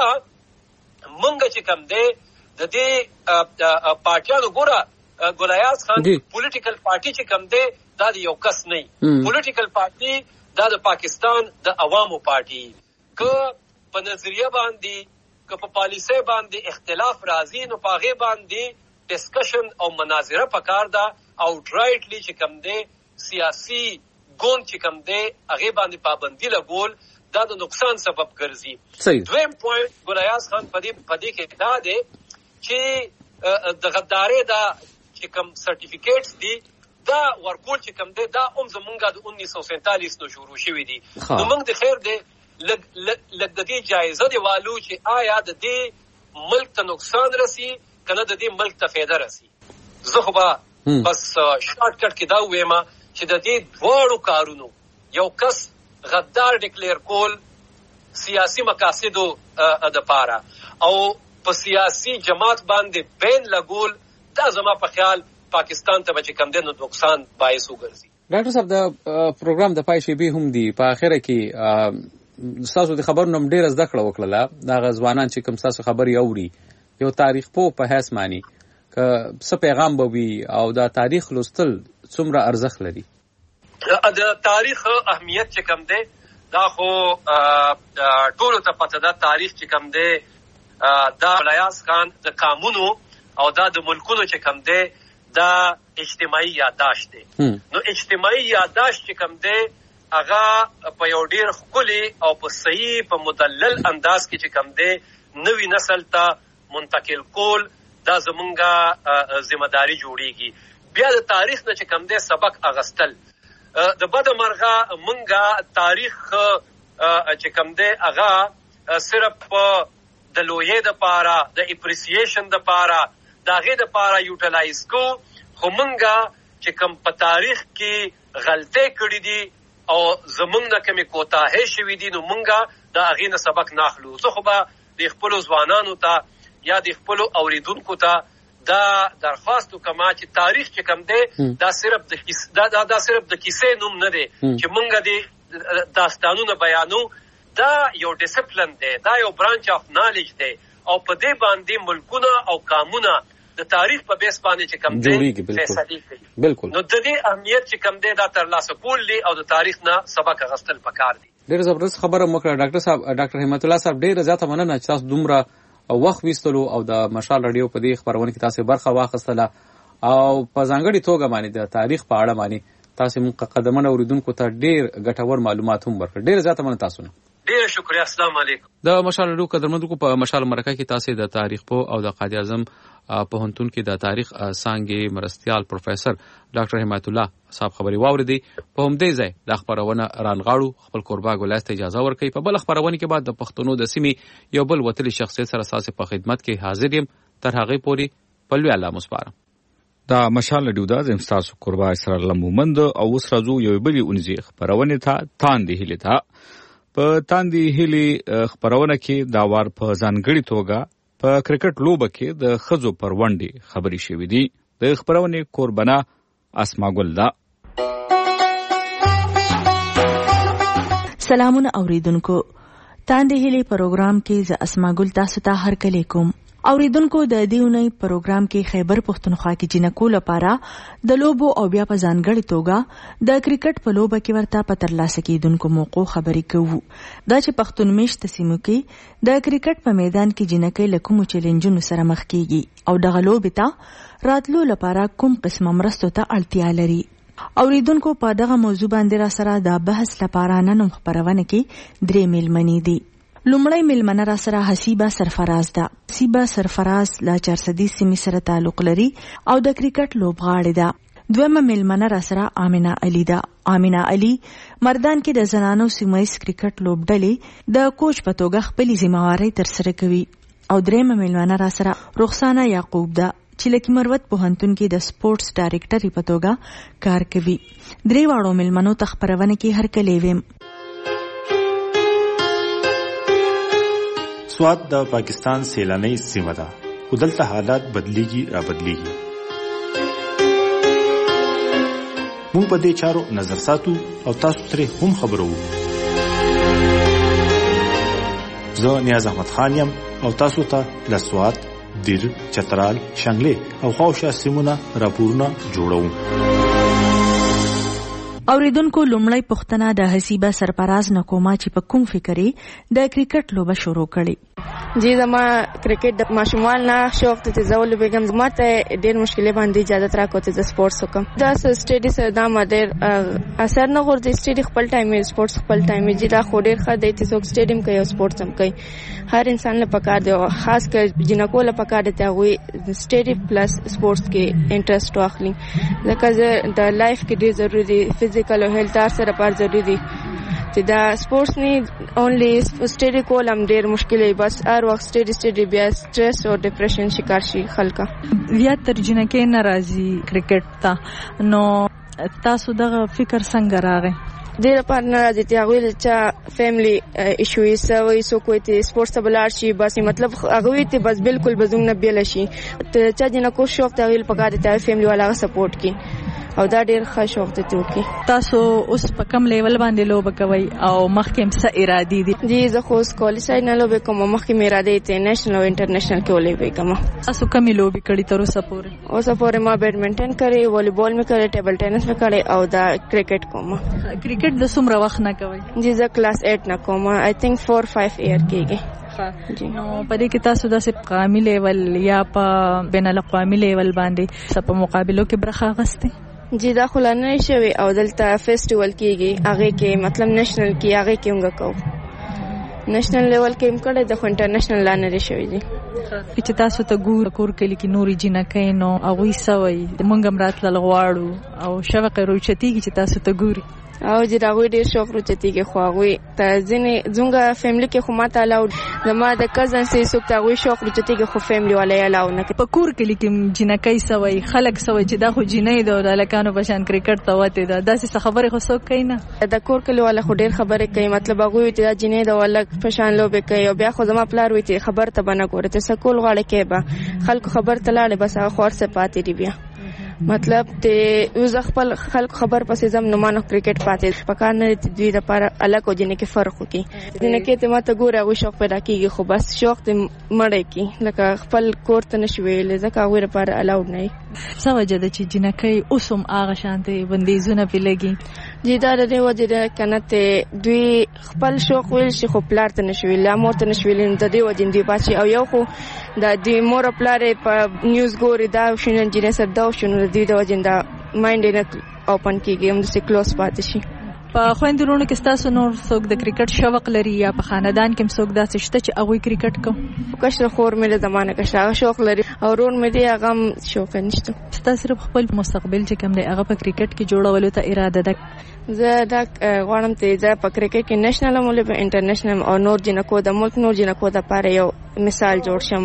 مونږ چې کم دی د دې پارټیانو ګوره ګل ایاز خان پولیټیکل پارټي چې کم دی دا یو کس نه پولیټیکل پارټي دا د پاکستان د عوامو پارټي که په نظریه باندې که په پالیسي باندې اختلاف راځي نو په هغه باندې ډسکشن او مناظره پکار ده او ډرایټلی چې کم دی سیاسي ګوند چې کم دی هغه باندې پابندي لګول دا د نقصان سبب ګرځي. دویم پوینټ ګل ایاز خان پدې کې دا دی چې د غداري دا چې کم سرټیفیکیټس دي دا ورکول چې کم دی دا زمونږه د 1947 نو شروع شوی دي. نو موږ د خیر دی لګ د دې جایزه دی والو چې آیا د دې ملک ته نقصان رسی کنه د دې ملک ته فایده رسی. زه خو بس شارټ کټ کې دا وایم چې د دې دوړو کارونو یو کس غدار ډیکلیئر کول سیاسي مقاصدو د پاره او په سیاسي جماعت باندې بین لګول دا زما په خیال پاکستان ته چې کم دنو نقصان باعث وګرځي. ډاکټر صاحب د پروګرام د پای شی به هم دی په اخره کې تاسو د خبرونو ډیر زده کړه وکړه دا غزوانان چې کوم تاسو خبري اوري یو تاریخ په هیڅ معنی ک څه پیغام به وي او دا تاریخ لوستل څومره ارزښت لري. د تاریخ اهمیت چې کم دی دا خو ټول ته پته ده. تاریخ چې کم دی دا الیاس خان د قانونو او دا د ملکونو چې کم دی دا اجتماعي یادداشت دی. نو اجتماعي یادداشت چې کم دی هغه په یو ډیر ښکلي او په صحیح په مدلل انداز کې چې کم دی نوی نسل ته منتقل کول دا زمونږه ذمہ داری جوړیږي. بیا د تاریخ نه چې کم دی سبق اغستل د بد مرغه مونږه تاریخ چې کم دی هغه صرف د لویې د پاره د اپریسییشن د پاره دا غي د پاره یوټیلایز کو خو مونږه چې کم په تاریخ کې غلطۍ کړې دي او زمونږ نه کومې کوتاهۍ شوې دي نو مونږه دا غي نه سبق ناخلو. زه خو به د خپل ځوانانو ته یا د خپل اوریدونکو ته دا درخواست وکما چې تاریخ چې کم دی دا صرف د کیسې نوم نه دی چې مونږه د داستانونو بیانو. دا یو ډیسپلین دی دا یو برانچ اف نالج دی او په دې باندې ملکونه او قانونه د تاریخ په بیس باندې چې کم دی فیصله کوي. بالکل نو د دې اهمیت چې کم دی دا ترلاسه کول دي او د تاریخ نه سبق غستل پکار دي. ډېر زبردست خبره وکړه ډاکټر صاحب. ډاکټر همت الله صاحب ډېر زیاته مننه چې تاسو دومره وخت وستلو او د مشال رادیو په دې خبرونه کې تاسو برخه واخیستله او په ځانګړي توګه باندې د تاریخ په اړه باندې تاسو مقدمه اوریدونکو ته ډېر ګټور معلومات هم ورکړل. ډېر زیاته مننه تاسو نه. ډیر شکریہ. السلام علیکم. د مشال رادیو قدرمنو په مشال مرکه کې تاسو د تاریخ په او د قائد اعظم پوهنتون کې د تاریخ څانګې مرستیال پروفیسور ډاکټر حمایت الله صاحب خبري واوریدي. په همدې ځای د خبرونه رانغاړو خپل کورباګ ولایت ته اجازه ورکړي. په بل خبرونه کې بعد د پښتنو د سیمې یو بل وتلی شخصیت سره اساس په خدمت کې حاضر یم. تر هغه پورې پلوي الله مسپارم. دا مشال رادیو د امستاسو قربا اسرار لمومند او اوس راځو یو بلی اونځي خبرونه ته تاندې هلي ته. په تاندې هلي خبرونه کې دا وار په ځانګړي توګه په کرکټ لوبه کې د خزو پر ونډې خبري شوې دي. د خبرونه قربانا اسماګل دا. سلامونه اوریدونکو، تاندې هلي پروګرام کې ز اسماګل تاسو ته هر کله کوم. اوریدونکو د دیونی پروګرام کې خیبر پښتونخوا کې جنکو لپاره د لوبو او بیا په ځانګړي توګه د کرکټ په لوبه کې ورته په ترلاسه کېدونکو موقعو خبرې کوو. دا چې پښتون میشت سیمو کې د کرکټ په میدان کې جنکې له کومو چیلنجونو سره مخ کیږي او دغه لوبې ته راتلو لپاره کوم قسمه مرستو ته اړتیا لري. اوریدونکو په دغه موضوع باندې را سره د بحث لپاره نن خبرونه کې درې میلمنې دي. لومړی میلمنه را سره حسیبه سرفراز ده. حسیبه سرفراز له چارسدي سیمې سره تعلق لري او د کرکټ لوبغاړې ده. دویمه میلمنه را سره آمنه علي ده. آمنه علي مردان کې د زنانو سیمایي کرکټ لوبډلې د کوچ په توګه خپل ذمہواری ترسره کوي. او دریمه میلمنه را سره رخسانه یعقوب ده چې لکه مروت پوهنتون کې د سپورتس ډایریکټر په توګه کار کوي. درې واړو میلمنو ته خبرونه کې هر کله ویم. سواد د پاکستان سیلاني سیمه ده. ودلته حالات بدلیږي را بدلیږي. موږ په دې چارو نظر ساتو او تاسو ترې هم خبرو. زه نیاز احمد خان یم او تاسو ته له سواد، دیر، چترال، شانګلې او خواوشا سیمونه راپورونه جوړوم. اوریدونکو لومړی پوښتنه د حسیبه سرفراز نکوما چې په کوم فکرې د کرکټ لوبه شروع کړي. جی زما کرکټ د ماشومان نه شوق ته زول بیگم زما ته ډېر مشکلې باندې اجازه راکوته د سپورتس وکم. دا سټډي سره دا ډېر اثر نه غورځي. سټډي خپل ټایم سپورتس خپل ټایم جی دا خو ډېر ښه دی چې څوک سټډیم کوي او سپورتس هم کوي. هر انسان له پکار دی او خاص کر جنکو له پکار دی ته وي سټډي پلس سپورتس کې انټرست واخلي. ځکه د لایف کې ډېر ضروري دی. فزیکل او هیلث سره پر ضروري دي چې دا سپورتس نه اونلی سټډي کول هم ډېر مشکل دی. بس هر وخت سټډي بیا سټرس او ډیپریشن شکار شي خلکا. بیا تر جنکې ناراضي کرکټ ته نو تاسو دغه فکر څنګه راغی؟ ډېر لپاره ناراضي دي. هغوی چې فیملی ایشوز وي څوک وایي چې سپورټس ته ولاړ شي بس مطلب هغوی ته بس بالکل به زموږ نه بیله شي. چا جنکو شوق ته هغوی پکار دی چې فیملی والا سپورټ کړي او دا ډېر ښه شوق دی وکړي. تاسو اوس په کوم لیول باندې لوبه کوئ او مخکې هم څه ارادې دي؟ جی زه خو اوس کالج سایډ نه لوبې کوم. مخکې مې ارادې چې نیشنل او انټرنیشنل کې ولوبې کوم. تاسو کومې لوبې کړې تر اوسه پورې؟ اوسه پورې ما بیډمنټن کړی، والیبال مې کړی، ټیبل ټینس مې کړی او دا کرکټ کوم. کرکټ د څومره وخت نه کوئ؟ جی زه کلاس 8 نه کوم. آی تھنک 4-5 ایئر کېږي. نو په دې کې تاسو داسې قومي لیول یا په بین الاقوامي لیول باندې څه په مقابلو کې برخه اخیستې؟ جی دا خو لا نه شوی او دلته فیسټیوال کېږي هغې کې مطلب نیشنل کې هغې کې موږ کوو. نیشنل لیول کې هم کړی د خو انټرنیشنل لا نه دی شوی دی. چې تاسو ته ګور کور کلي کې نورې جینکۍ نو هغوی څه وایي؟ موږ هم راتلل غواړو او شوق یې روچتېږي چې تاسو ته ګوري او چې د هغوی ډېر شوق روچتېږي خو هغوی ته ځینې زموږ فیملي کې خو ما ته الاو زما د کزن چې څوک ته هغوی شوق روچتېږي خو فیملي والا یې الاو نه کوي. په کور کلي کې جینکۍ څه وایي؟ خلک څه وایي چې دا خو جینۍ ده او د هلکانو په شان کرکټ ته وتې ده؟ داسې څه خبرې خو څوک کوي نه؟ د کور کلي والا خو ډېر خبرې کوي. مطلب هغوی وایي چې دا جینۍ ده او هلک په شان لوبې کوي او بیا خو زما پلار وایي چې خبر ته به نه ګورې چې څه کول غواړې کوې به خلکو خبر ته لاړې بس هغه خو هر څه پاتې دي. بیا مطلب ته زه خپل خلکو خبر پسې ځم نو ما نو کرکټ پاتې پکار نه دی دوی لپاره الګ او جنکې فرق وکړي. جنکې ته ماته ګوره هغوی شوق پیدا کېږي خو بس شوق ته مړی کړي لکه خپل کور ته نه شي ویلی ځکه هغوی لپاره الاوډ نه وي. څه وجه ده چې جنکۍ اوس هم هغه شانتې بندیزونه پرې لګي؟ جی دا د دې وجې ده که نه ته دوی خپل شوق ویل شي خو پلار ته نه شي ویلی یا مور ته نه شي ویلی نو د دې وجې دوی پات شي. او یو خو د دوی مور او پلار یې په نیوز ګوري دا شو انجینر سر دا شو نو د دوی د وجې دا مایند یې نه اوپن کېږي همداسې کلوز پاتې شي. په خويندرونو کې تاسو نور څوک د کرکټ شوق لري یا په خاندان کې څوک داسې شته چې هغه کرکټ کوي؟ کشر خور مې د زمانه کښه شوق لري او ورور مې دی هغه شوق نشته. تاسو صرف خپل مستقبل چې کوم دی هغه په کرکټ کې جوړولو ته اراده ده؟ زه دا غواړم چې زه په کرکټ کې نېشنل او په انټرنیشنل او نور جنکو د ملک نور جنکو د پاره یو مثال جوړ شم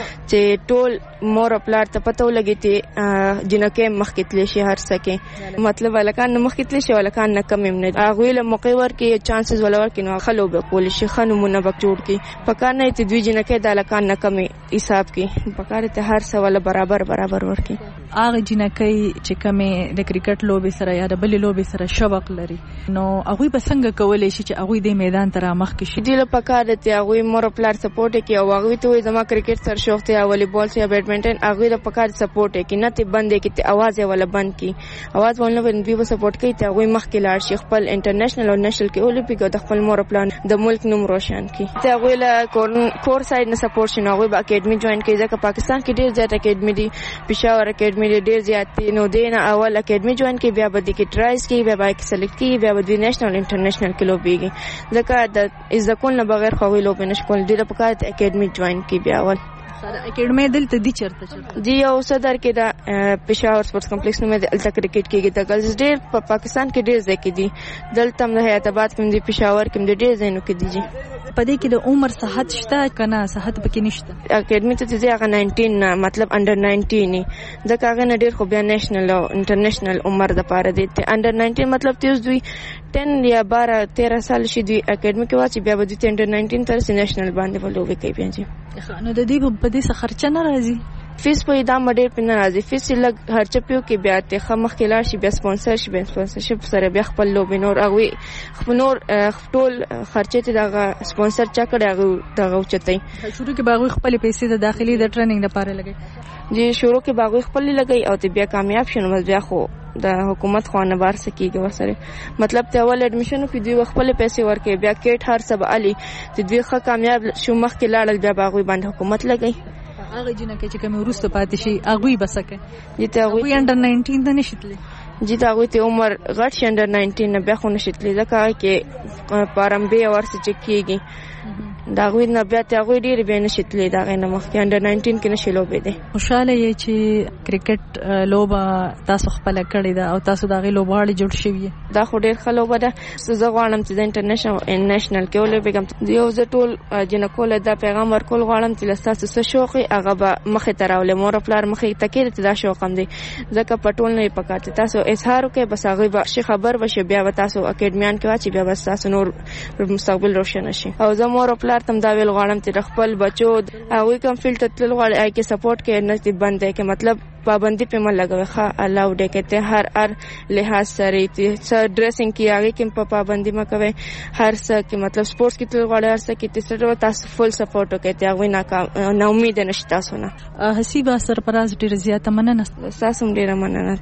چې ټول مور خپل ته پته ولګي چې جنکه مخکې تللی شي هر څه کې مطلب ولکان مخکې تللی شي ولکان نه کم نه هغه له موقع ورکې چانسز ولور کې نو خلو به کول شي خنمونه بک جوړ کې پکار نه چې دوی جنکه د لکان نه کم حساب کې پکار ته هر څه ول برابر ورکې. هغه جنکه چې کومه د کرکټ لوبي سره یا د بل لوبي سره شوق لري نو هغه به څنګه کولای شي چې هغه د میدان ته را مخ کې شي؟ دی له پکار ته هغه مور خپل سپورټ کې او هغه ته زما کرکټ سره شوق ته والی بال یا بیډمنټن هغه د پکار سپورټ کې نه ته بندې کې ته आवाज ولا بند کې आवाज ولنه ولې به سپورټ کوي ته هغه مخ کې لاړ شي خپل انټرنیشنل او نېشنل کې اولمپیک او د خپل مور پلان د ملک نوم روشن کړي. ته هغه له کور سایډ نه سپورټ شنو هغه به اکیډمي جوائن کړي ځکه پاکستان کې ډیر زیات اکیډمي دي پېښور اکیډمي ډیر زیات دي نو دین اول اکیډمي جوائن کړي بیا به د کې ټرایز کړي بیا به سلیکټ کړي بیا به د نېشنل انټرنیشنل کې لوبيږي ځکه د از د کول نه بغیر خو لوب نه شکول دي د پکار ته اکیډمي جوائن کړي بیا اول اکیډمي دلته دي چرته دی او صدر کې د پېښور سپورټس کمپلیکس نوم دی الته کرکټ کېږي د ګرلز ډیر په پاکستان کې ډیر ځای کې دي دلته هم د حیات آباد کې دي پېښور کې ډیر ځای نو کې دي. په دې کې د عمر صحت شته کنه صحت پکې نشته؟ اکیډمي ته چې هغه 19 مطلب انډر 19 نه ځکه هغه ډیر خو بیا نېشنل او انټرنیشنل عمر د پاره دي ته انډر 19 مطلب تیز دوی 10 یا 12 13 سال شي دوی اکیډمي کې واچي بیا به دوی انډر 19 تر نېشنل باندې ولوي کوي بیا جی. نو د دې په دې څه خرچه نه راځي؟ فیس په دا مډیر په ناراضي فیس لګ هر چپیو کې بیا ته خمخ کې لاړ شي بیا سپانسرشپ سره بیا خپل لوب نور هغه خپل نور ټول خرچه ته دا سپانسر چا کړی هغه دا چتای شروع کې باغ خپل پیسې د داخلي د ټریننګ لپاره لګي جی شروع کې باغ خپل لګي او ته بیا کامیاب شونه بیا خو د حکومت خوانه بار سکیږي وسره مطلب ته اول اډمیشن کې دوی خپل پیسې ورکې بیا کېټ هر سب علي چې دوی ښه کامیاب شو مخ کې لاړل بیا باغ باندې حکومت لګي هغه جنکه چې کوم ورسته پاتې شي هغه بسکه جته هغه انډر 19 ته نشitli جته هغه ته عمر غټ انډر 19 نه بیا خو نشitli ځکه کې پارمبه ورسې چکیږي دا غوی نه بیا ته غوی ډیر به نشitli دا غنه مخ کې انډر 19 کې نشي لوبې دي. خوشاله یې چې کرکټ لوبه تاسو خپل کړی دا او تاسو دا غي لوبغاړي جوړ شوی دا خو ډیر خلوبه ده زه غواړم چې د انټرنیشنل او نېشنل کې ولوبېږم یو زه ټول جنکو له دا پیغام ورکول غواړم چې تاسو څه شوقي هغه به مخه تراولې مور خپل مخه تکیر ته دا شوق هم دي ځکه پټول نه پکاته تاسو اظهار وکړئ بس هغه به شي خبر وشي بیا تاسو اکیډمیان کې واچي بیا تاسو نور مستقبل روشن شي او زه مور خپل تم دا ویل غواړم چې خپل بچو هغه کم فیلډ ته تل غواړي اې کې سپورټ کې نه دي بندې کې مطلب پابندی په مل لګوي ښه الاو ډې کې هر لحاظ سره چې ډریسینګ کې هغه کې پابندی ما کوي هر څه کې مطلب سپورټس کې تل غواړي هر څه کې تاسو فل سپورټ وکړئ هغه نه امید نشته تاسو نه حسیبه سرپراز ډیر زیاته مننه تاسو ډیر مننه.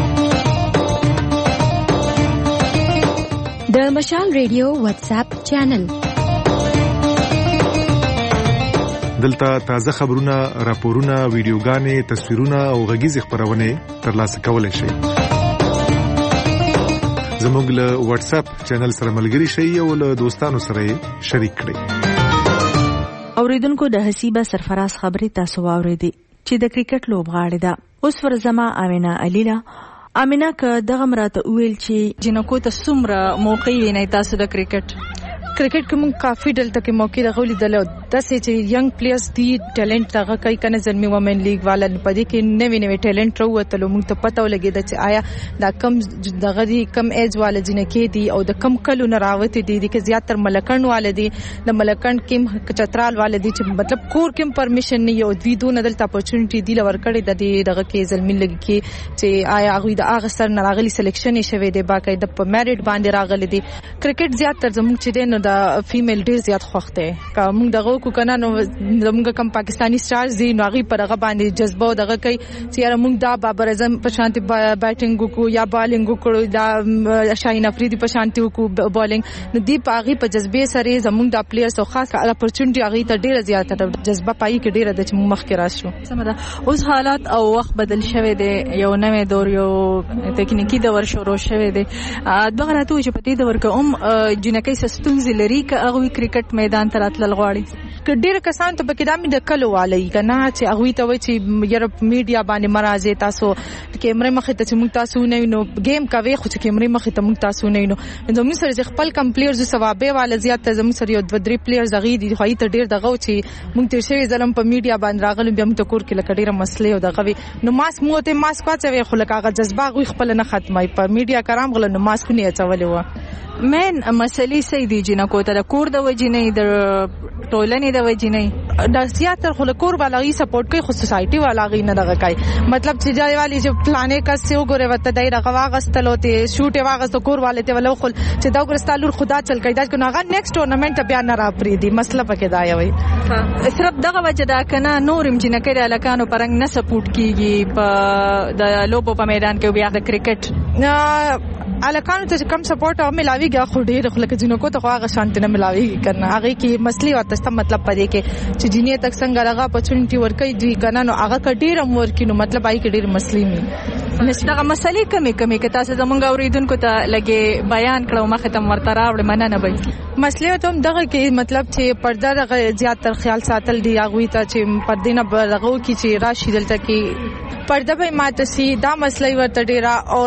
د مشال ریډیو واتس اپ چینل دلته تازه خبرونه، راپورونه، ویډیوګانې، تصویرونه او غږیز خبرونه ترلاسه کولای شئ. زموږ له واتس اپ چینل سره ملګري شئ او له دوستانو سره شریک کړئ. اوریدونکو د حسیبه سرفراز خبري تاسو واوریدي چې د کرکټ لوبغاړي ده. اوس ورزما امینه علیلا امینه که دغه مراته ویل چې جنکو ته څومره موقع ویني تاسو د کرکټ کرکټ کې مونږ کافي دلته کې موقع راغلي دله داسې چې ینګ پلیئرز دي ټیلنټ هغه کوي کنه زلمی وومن لیګ والا په دې کې نوې نوې ټیلنټ راوته مونږ ته پته ولګي چې آیا دا کم دغه دي کم ایج والا جنکې دي او د کم کلو نه راوته دي چې زیاتره ملکن والا دي د ملکن کې چترال والا دي چې مطلب کور کې پرمیشن نه یو دوی دونه دلته اپورچونټی دی لور کړی د دغه کې زلمی لګي کې چې آیا هغه د هغه سر نه راغلي سلیکشن شوی دی باقاعده په میریټ باندې راغلي دي. کرکټ زیاتره زموږ چې د فیمیل ډیر زیات خوښ دی که موږ دغه کو کنه نو زموږ کم پاکستانی سٹارز دي نو هغه پر هغه باندې جذبه دغه کوي چې یاره موږ دا بابر اعظم په شانتي بیټینګ کو یا بالینګ کړو دا شاهین افریدي په شانتي کو بالینګ نو دی پاغي په جذبه سره زموږ د پلیئرز او خاص اپورچونټي هغه ته ډیره زیاته جذبه پای کې ډیره د مخ کې راشو سمدا اوس حالات او وخت بدل شوه دی یو نوې دور یو تکنیکی دور شروع شوه دی دغه راته چې په دې دور کې جنکې سستونزې لري ک هغه کرکټ میدان ته راتلل غواړي ډیر کسان ته پکې دامي د کلو والی کنه چې هغه ته وای چې یورپ میډیا باندې مرزه تاسو کیمرې مخې ته چې موږ تاسو نه وینو گیم کوي خو چې کیمرې مخې ته موږ تاسو نه وینو زموږ سره خپل کم پلیئرز ثوابه والا زیات زموږ سره یو 2-3 پلیئرز غي دي خو ته ډیر دغه چې موږ تیر شوی ظلم په میډیا باندې راغلو بیا موږ ته کور کې لکه ډیره مسلې او دغه نو ماسک مو ته ماسک واچوي خو لکه هغه جذبه غوي خپل نه ختمای په میډیا کرام غل نو ماسک نه اچولې و مین مسلې سیدی جنکو ته د کور د وجنې د ټولنې د وجنې د زیاتره خو کور والا سپورټ کوي خو سوسایټي والا غي نه دغه کوي مطلب چې جای والی چې پلانې کس یو ګوره وته دای رغه واغستلو ته شوټ واغست کور والے ته ولو خل چې دا ګرستالور خدا چل کوي دا کنه هغه نیکسټ ټورنمنت بیا نه را پری دي مسله پکې دا وي صرف دغه وجه دا کنه نورم جنکې د الکانو پرنګ نه سپورټ کیږي په د لوبو په میدان کې بیا د کرکټ الکانو ته کم سپورټ او ملاویږي خو ډیر خلک جنکو ته هغه شانت نه ملاویږي کنه هغه کې مسلې ورته مطلب پدې کې چې جنې تک څنګه راغه پچونټي ورکې دی کنه نو هغه کډیر امور کې نو مطلب آی کې ډیر مسلې مې دغه مسلې کمی کې تاسو زمونږ اوریدونکو ته لګي بیان کړو مخه ته مرته راوړ مننه به مسلې ته هم دغه کې مطلب چې پرده دغه زیات تر خیال ساتل دی هغه ته چې پردې نه برغو کې چې راشي دلته کې پرده به ماته سي دا مسلې ورته ډیره او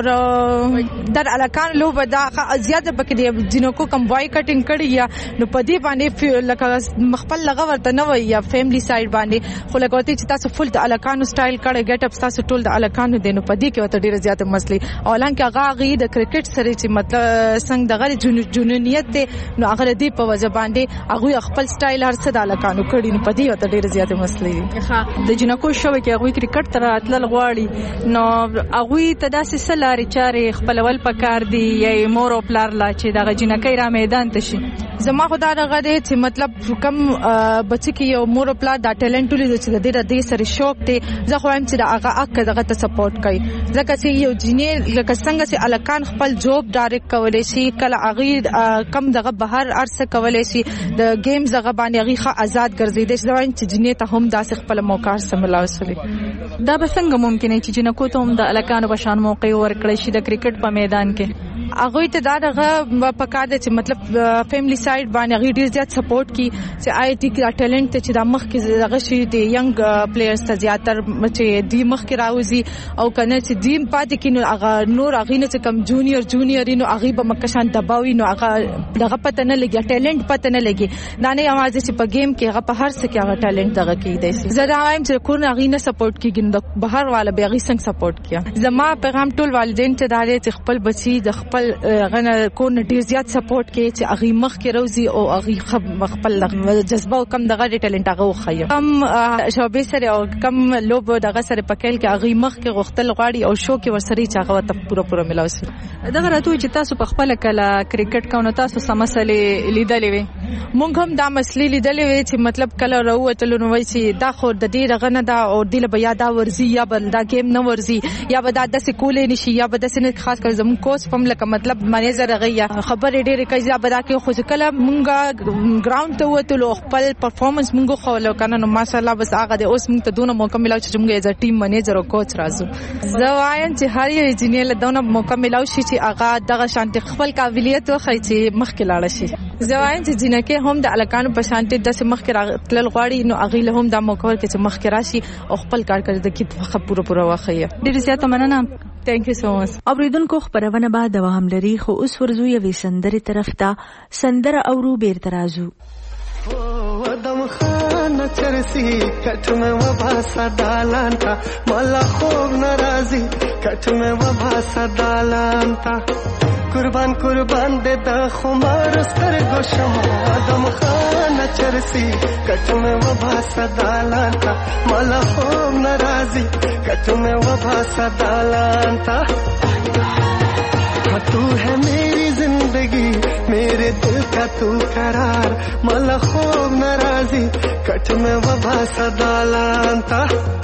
در الکان لو بدا زیات پکې دی جنکو کم بای کټینګ کړی یا نو پدی باندې لکه مخبل لغه ورته نه وي یا فیملی سایډ باندې خو لګوتې چې تاسو فل د الکانو سټایل کړه ګټ اپ تاسو ټول د الکانو دینو پدی کې ورته ډیره زیات مسلې اولان کې هغه غي د کرکټ سره چې مطلب څنګه دغه جنونیت دی نو هغه دی په وجه باندې هغه خپل سټایل هر څه د الکانو کړی نو پدی ورته ډیره زیات مسلې د جنکو شو کې هغه کرکټ تر اتل غواړي نو هغه ته داسې سلاري چاري خپلول پکار دی یا مور او پلار لا چې دغه جنکې را میدان ته شي زما خدا دغه دې چې مطلب کم بچی کې یو مور او پلار دا ټیلنټ لري چې د دې سره شوق دی زه خو هم چې دغه اک دغه ته سپورټ کوي ځکه چې یو جنې لکه څنګه چې الکان خپل جوب ډایرکټ کولای شي کله هغه کم دغه بهر ارسه کولای شي د گیمز هغه باندې هغه آزاد ګرځیدي چې ځوان چې جنې ته هم داسې خپل موقع سملاو سره دا به څنګه ممکن چې جنکو ته هم د الکانو په شان موقع ورکړي شي د کرکټ په میدان کې هغه ته دا دغه پکار دي چې مطلب فیملی سایډ باندې هغه ډیر زیات سپورټ کی چې آی ټی کا ټیلنټ چې د مخ کې دغه شي د ینګ پلیئرز ته زیاتر چې د مخ کې راوځي او کنه چې دیم پاتې کینو هغه نور هغه نه کم جونیئر نو هغه به مکشان دباوي نو هغه دغه پته نه لګي ټیلنټ پته نه لګي دا نه आवाज چې په گیم کې هغه په هر څه کې هغه ټیلنټ دغه کې دی زه دا وایم چې کور هغه نه سپورټ کیږي د بهر والا به هغه څنګه سپورټ کیا زما پیغام ټول والدین ته دا دی چې خپل بچي د خپل غنه کو ډیر زیات سپورټ کوي چې هغه مخ کې روزي او هغه خپل جذبه او کم دغه ټیلنټ هغه وخایي کم شوبې سره او کم لوب دغه سره پکېل کې هغه مخ کې غختل غواړي او شو کې ورسري چې هغه ته پوره ملاوي دغه راته چې تاسو په خپل کله کرکټ کوو تاسو سمسلې لیدلې وي مونږ هم دا مسلې لیدلې وي چې مطلب کله راوتل نو وای چې دا خو د دې رغنه دا او د بیا دا ورزي یا بل دا گیم نه ورزي یا به دا د سکولې نشي یا به د سن خاص کر زمون کوچ پم لکه مطلب منیجر غیا خبر ډېر کوي یا به دا کې خو کله مونږه ګراوند ته وته خپل پرفورمنس مونږ خو له کنه نو ماشاءالله بس هغه د اوس مونږ ته دونه موقع ملاو چې موږ ایز ا ټیم منیجر او کوچ راځو زه وایم چې هر یو جنې له دونه موقع ملاو شي چې هغه دغه شانتي خپل قابلیت وخی چې مخکې لاړ شي زه وایم چې جنکه هم د الکانو په شانتي د مخکې راغلل غواړي نو هغه له هم د موقع ورکړي چې مخکې راشي او خپل کارکړدګي پوره واخی ډیر زیاته مننه Thank you so much. اوریدونکو خبرونه به دوام لري خو اوس ورزو یوې سندرې طرف ته سندره اورو بیرته راځو ودم خانه چرسی کټ مې وباسا دالان تا مالا خوب ناراضي کټ مې وباسا دالان تا قربان دې د خمار ستر ګوشم ودم خانه چرسی کټ مې وباسا دالان تا مالا خوب ناراضي کټ مې وباسا دالان تا تو ہے میری زندگی मेरे दिल का तू करार मला खूब नाराजी कट में वबा सदालांता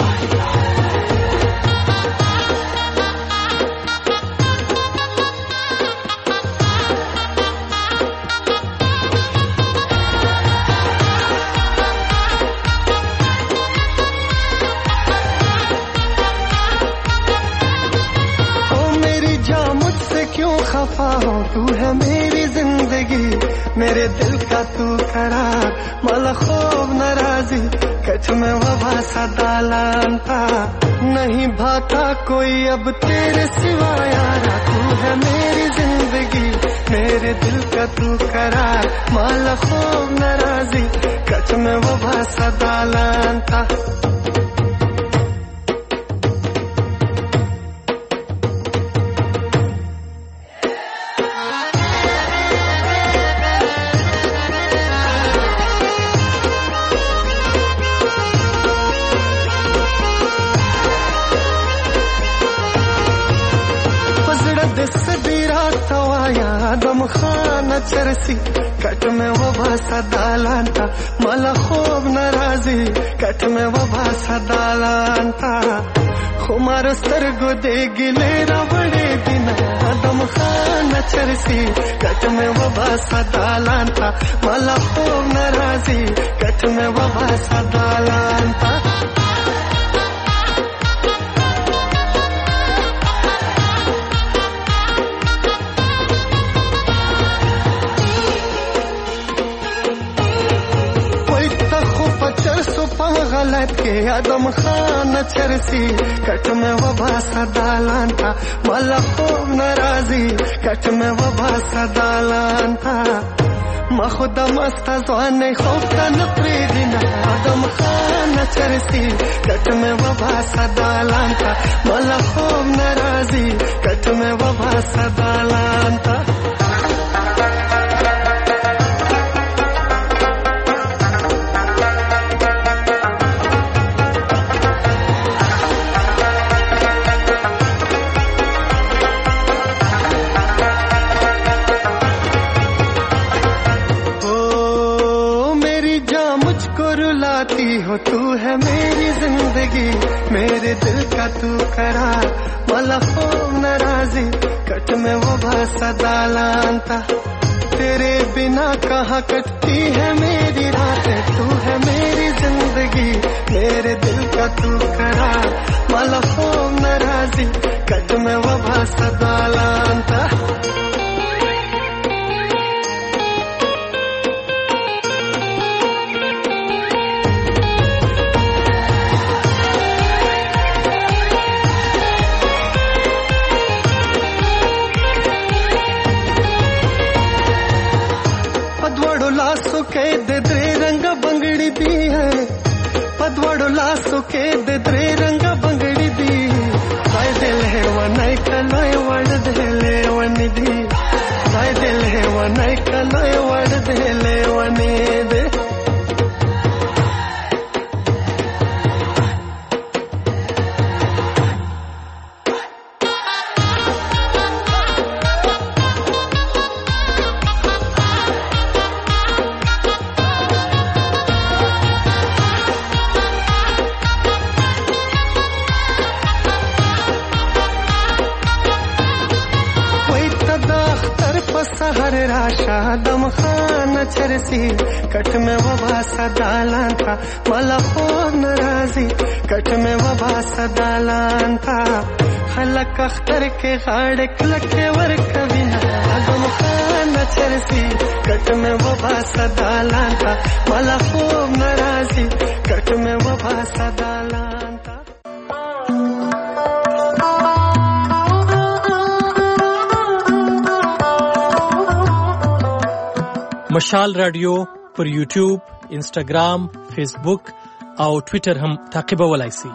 खफा हो तू है मेरी जिंदगी मेरे दिल का तू करार मला खूब नाराजी कच में वबा सदालांता नहीं भाता कोई अब तेरे सिवा यारा तू है मेरी जिंदगी मेरे दिल का तू करार मला खूब नाराजी कच में वबा सदालांता दम खाना चरसी कट में वबा सदालांता मला खूब नाराजी कट में वबा सदालांता खुमारो सरगो दे गिलेरा बड़े दिन दम खाना चरसी कट में वबा सदालांता मला खूब नाराजी कट में वबा सदालांता गलत के आदम खान चरसी कट में वबा सदालांता मला खूब नाराजी कट में वबा सदालांता मखुदा मस्ता ज़वाने खोफ्ता नप्रीदिना आदम खान चरसी कट में वबा सदालांता मला खूब नाराजी कट में वबा सदालांता हो तू है मेरी जिंदगी मेरे दिल का तू करार मला खूब नाराजी कट में वबा सदालांता तेरे बिना कहाँ कटती है मेरी रातें तू है मेरी जिंदगी मेरे दिल का तू करार मला खूब नाराजी कट में वबा सदालांता के दे रंग बंगड़ी दी है पदवड़ो लासो के दे रंग बंगड़ी दी दाय दिल है वनाई कलोय वड़ देले वनिधि दाय दिल है वनाई कलोय वड़ देले वने दे सहर राशा दम खाना चरसी कट में वबा सदालांता मला खूब नाराजी कट में वबा सदालांता खलक अख्तर के गाड़े क्लके वर कविना दम खाना चरसी कट में वबा सदालांता मला खूब नाराजी कट में वबा सदालांता مشال رادیو پر یوټیوب، انسټاګرام، فیسبوک او ټوئیټر هم تعقیبولای شئ.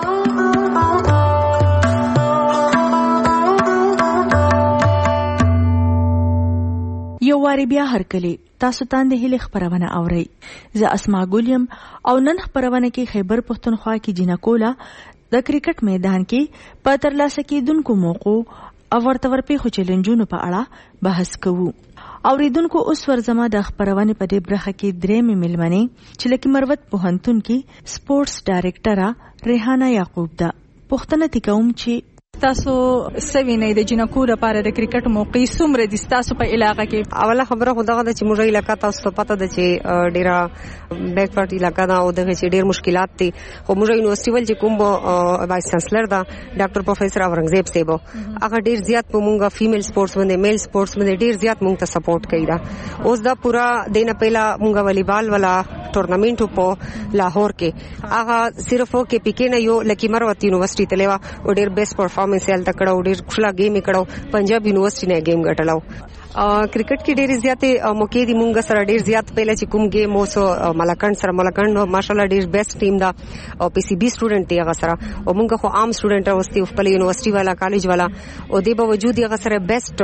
یو واری بیا هرکلی تاسو ته د هیله خبرونه اورئ. زه اسما ګولیم او نن خبرونه کې خیبر پښتونخوا کې جنکولا د کرکټ میدان کې په ترلاسه کېدونکو موقعو او ورته ورپېښو چیلنجونو په اړه بحث کوو. اوریدونکو اوس ورزما د خبرونه په دې برخه کې درېمې ملمنې چې لکه مروت پوهنتون کې سپورتس ډایریکټره ریحانه یعقوب ده. پوښتنه کوم چې تاسو سوینې د جنکو لپاره د کرکټ موقع څومره دي تاسو په علاقې کې؟ اوله خبره خو دغه د چې موږ علاقې تاسو ته پته ده چې ډیره بیکورډ علاقې ده او دغه چې ډیر مشکلات دي، خو موږ یونیورسيټي ول چې کوم وایس چانسلر دا ډاکټر پروفیسور اورنګزیب صاحب هغه ډیر زیات په موږ فیمیل سپورتس باندې میل سپورتس باندې ډیر زیات موږ ته سپورټ کوي. دا اوس دا پورا دینه पहिला موږ والیبال والا ټورنمنټ په لاهور کې هغه صرف کې پی کې نه یو لکی مروت یونیورسيټي تلوا او ډیر بیسټ پرفارمنس یې تکړه ډیر خوشاله گیم کړو. پنجاب یونیورسيټي نه گیم غټلاو. کرکټ کې ډېر زیاتې موقع دي مونږ سره ډېر زیات پهله چې کوم گیم اوسو ملکند سره ملکند ماشاءالله ډېر بیسټ ټیم دا او پی سی بی سټوډنټ دی هغه سره او مونږ خو عام سټوډنټ اوستی خپل یونیورسيټي والا کالج والا او د باوجود هغه سره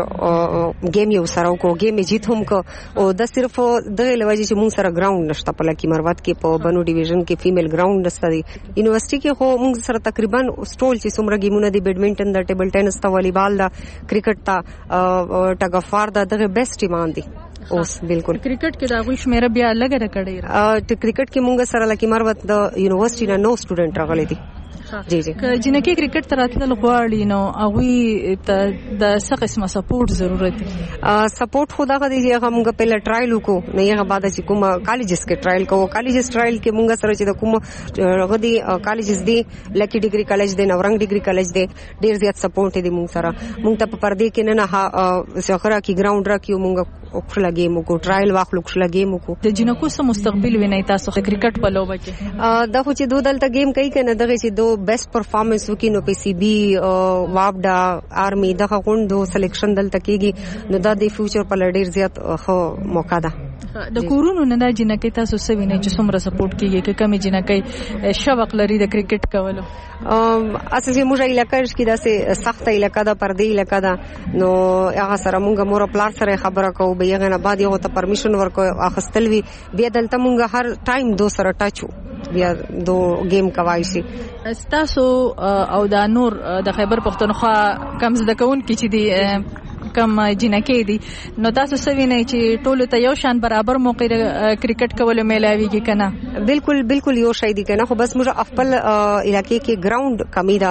بیسټ گیم یو سره کو گیم جیت هم کو او د صرف د لوجه چې مونږ سره ګراوند نشته په لکی مروت کې په بنو ډیویژن کې فیمیل ګراوند نشته دی. یونیورسيټي کې خو مونږ سره تقریبا سټول چې څومره گیمونه دي بیډمنټن دا ټیبل ټینس تا والیبال دا کرکټ تا ټګ اف وار دا دغه بیسټ ټیمان دي. اوس بالکل کرکټ کې دا غوښ مېره بیا لګره کړی کرکټ کې مونږ سره لکه مروت د یونیورسيټي نه نو سټوډنټ راغلي دي. جی جی که جنکی کرکټ ته راتلل غواړي نو هغه ته د څه قسمه سپورټ ضرورت دی؟ سپورټ خو دا غوډي هغه موږ په ټرایل وکړو نه هغه بعد چې کوم کالجز کې ټرایل کوو. کالجز ټرایل کې موږ سره چې د کوم غوډي کالجز دي لکی ډیګري کالج دی نورنګ ډیګري کالج دی ډیر زیات سپورټ دی موږ سره. موږ ته په پردې کې نه سخره کې ګراوند راکیو موږ خپل گیم کو ټرایل واخلو خپل گیم کو. د جنکو سم مستقبل ویني تاسو کرکټ په لوبه کې دا خو چې دوه دلته گیم کوي کنه دغه چې دو بیسټ پرفارمنس وکي نو پی سی بی وابډا آرمي دغه غوندو سلیکشن دلته کیږي نو دا د فیوچر په لړ ډیر زیات خو موقع ده. د کورونو نه د جنکې تاسو سوینه چې څومره سپورټ کیږي چې کمی جنکې شوق لري د کرکټ کولو؟ اصل چې موږ علاقې کې داسې سخت علاقې ده پردي علاقې ده نو هغه سره موږ مور پلار سره خبره کوو به یغه نه بعد یو ته پرمیشن ورکو اخستل وی بیا دلته موږ هر ټایم دو سره ټاچو بیا دو گیم کوي شي. تاسو او دا نور د خیبر پښتونخوا کم زده کون کې چې دی کم جنکې دي نو تاسو سوینه چې ټول ته یو شان برابر موقع کرکټ کول ملاويږي کنه؟ بالکل بالکل یو شای دي کنه خو بس موږ خپل علاقې کې ګراوند کمی دا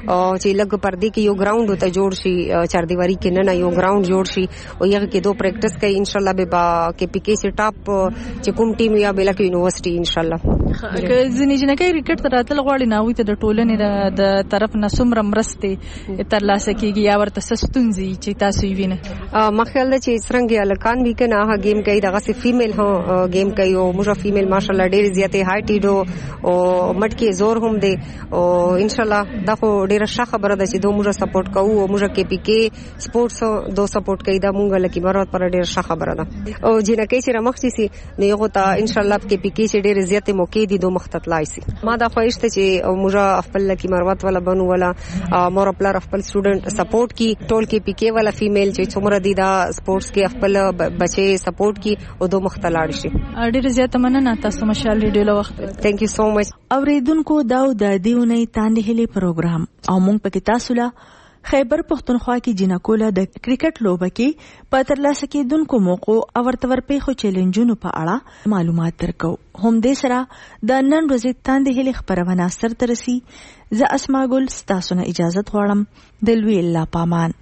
چې لګ پردي کې یو ګراوند ته جوړ شي چار دیواری کې نه یو ګراوند جوړ شي او یغه کې دو پریکټس کوي ان شاء الله به با کې پی کې سي ټاپ چې کوم ټیم یا بل کې یونیورسيټي ان شاء الله. که ځنې جنکې کرکټ ته راتل غواړي نو ته د ټولنې د طرف نه څومره مرسته تر لاسه کیږي یا ورته سستونزي چې تاسو وینه؟ ما خیال ده چې څنګه الکان وی کنه هغه گیم کوي دغه سي فیمیل هو گیم کوي او موږ فیمیل ماشاءالله ډېر زیاتې هایټ ډو او مټکی زور هم دي او ان شاء الله دا خو ډېر ښه خبره ده چې دوه موږ سپورټ کوو او موږ کې پی کې سپورټس دو سپورټ کوي دا موږ لکه مراد پر ډېر ښه خبره ده او جنکې چې رمخ شي نه یو ته ان شاء الله کې پی کې ډېر زیاتې موقع دي دو مختلای سي. ما دا خواهش ته چې موږ خپل لکه مراد ولا بنو ولا مور خپل سټوډنټ سپورټ کی ټول کې پی کې ولا فیمیل چې څومره دي دا سپورتس کې خپل بچي سپورټ کی او دو مختلف شي. ډېر زیات مننه تاسو مشال ریډیو له وخت. ثانک یو سو مچ. اوریدونکو دا د دیونه تاندې هلي پروګرام او مونږ پکې تاسو له خیبر پښتونخوا کې جنکوله د کرکټ لوبه کې په ترلاسه کېدونکو موقعو او ورته خو چیلنجونو په اړه معلومات درکو. هم دې سره د نن ورځې تاندې هلي خبرونه سر ترسي. زه اسماء ګل تاسو نه اجازه غواړم. د لوی الله پامان.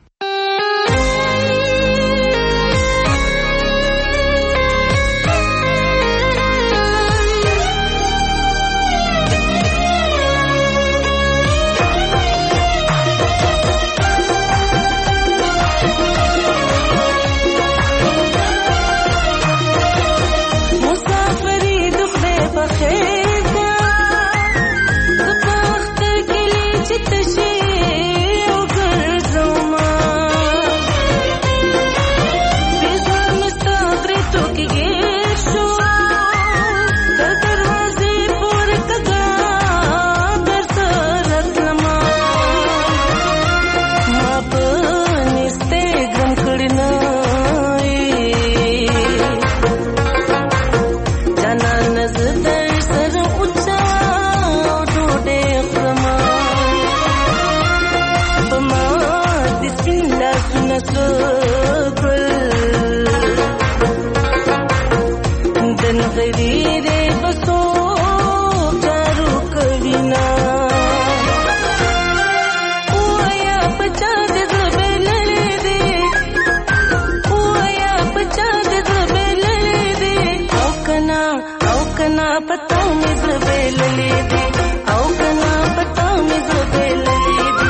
تشي وقرزوما पता में ज़बेल ले दे आओ कना पता में ज़बेल ले दे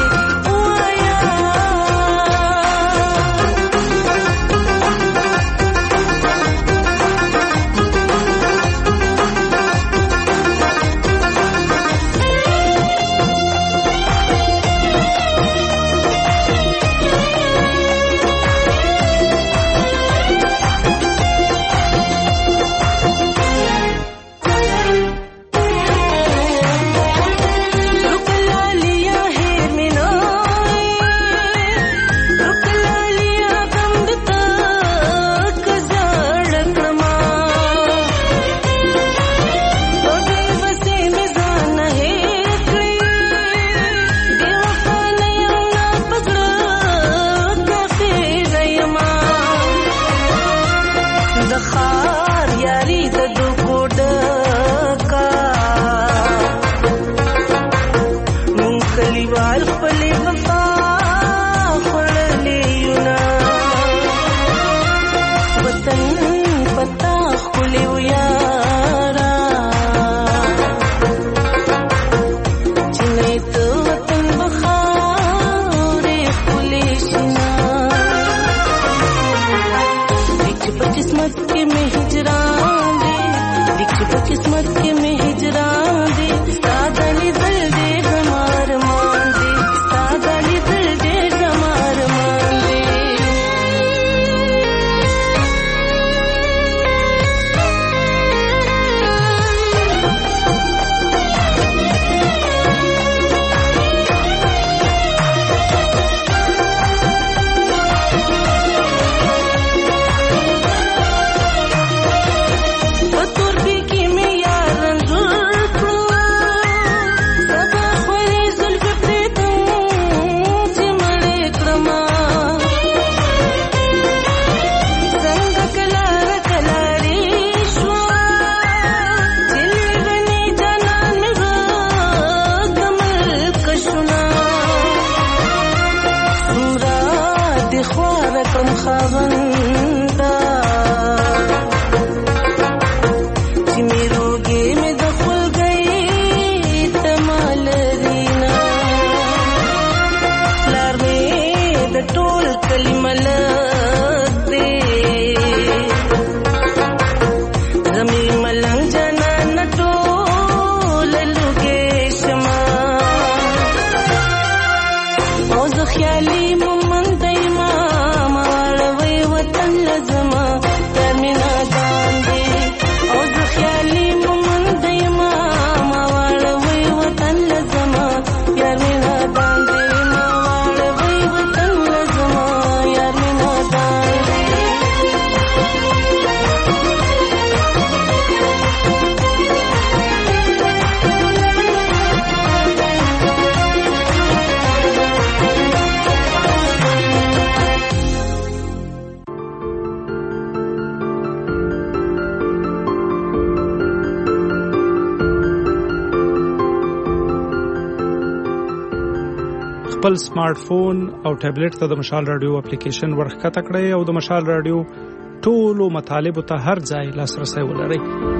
خپل سمارټ فون او ټابلیټ ته د مشال رادیو اپلیکیشن ورخکته کړئ او د مشال رادیو ټولو مطالبه ته هر ځای لاسرسي ولرئ.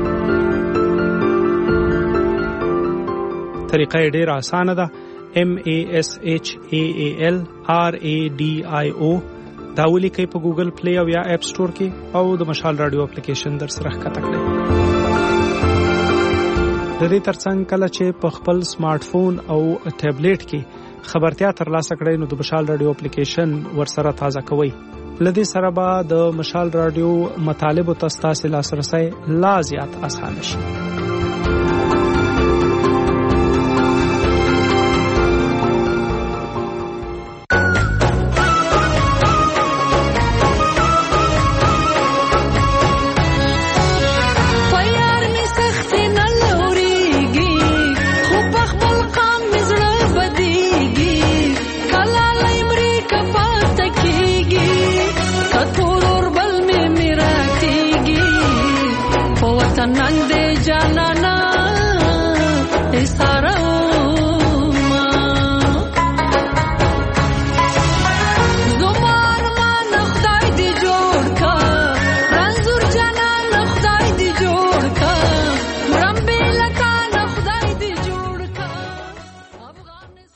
طریقه ډیره اسانه ده. MASHAALRADIO دا ولیکئ په ګوګل پلی او یا اپ سٹور کې او د مشال رادیو اپلیکیشن در سره ښکته کړئ. د دې ترڅنګ کله چې په خپل سمارټ فون او ټابلیټ کې خبرتیا ترلاسه کړئ نو د مشال رادیو اپلیکیشن ورسره تازه کوئ. لدې سره به د مشال رادیو مطالب او تاسو لاسرسي لا زیات اسانه شي.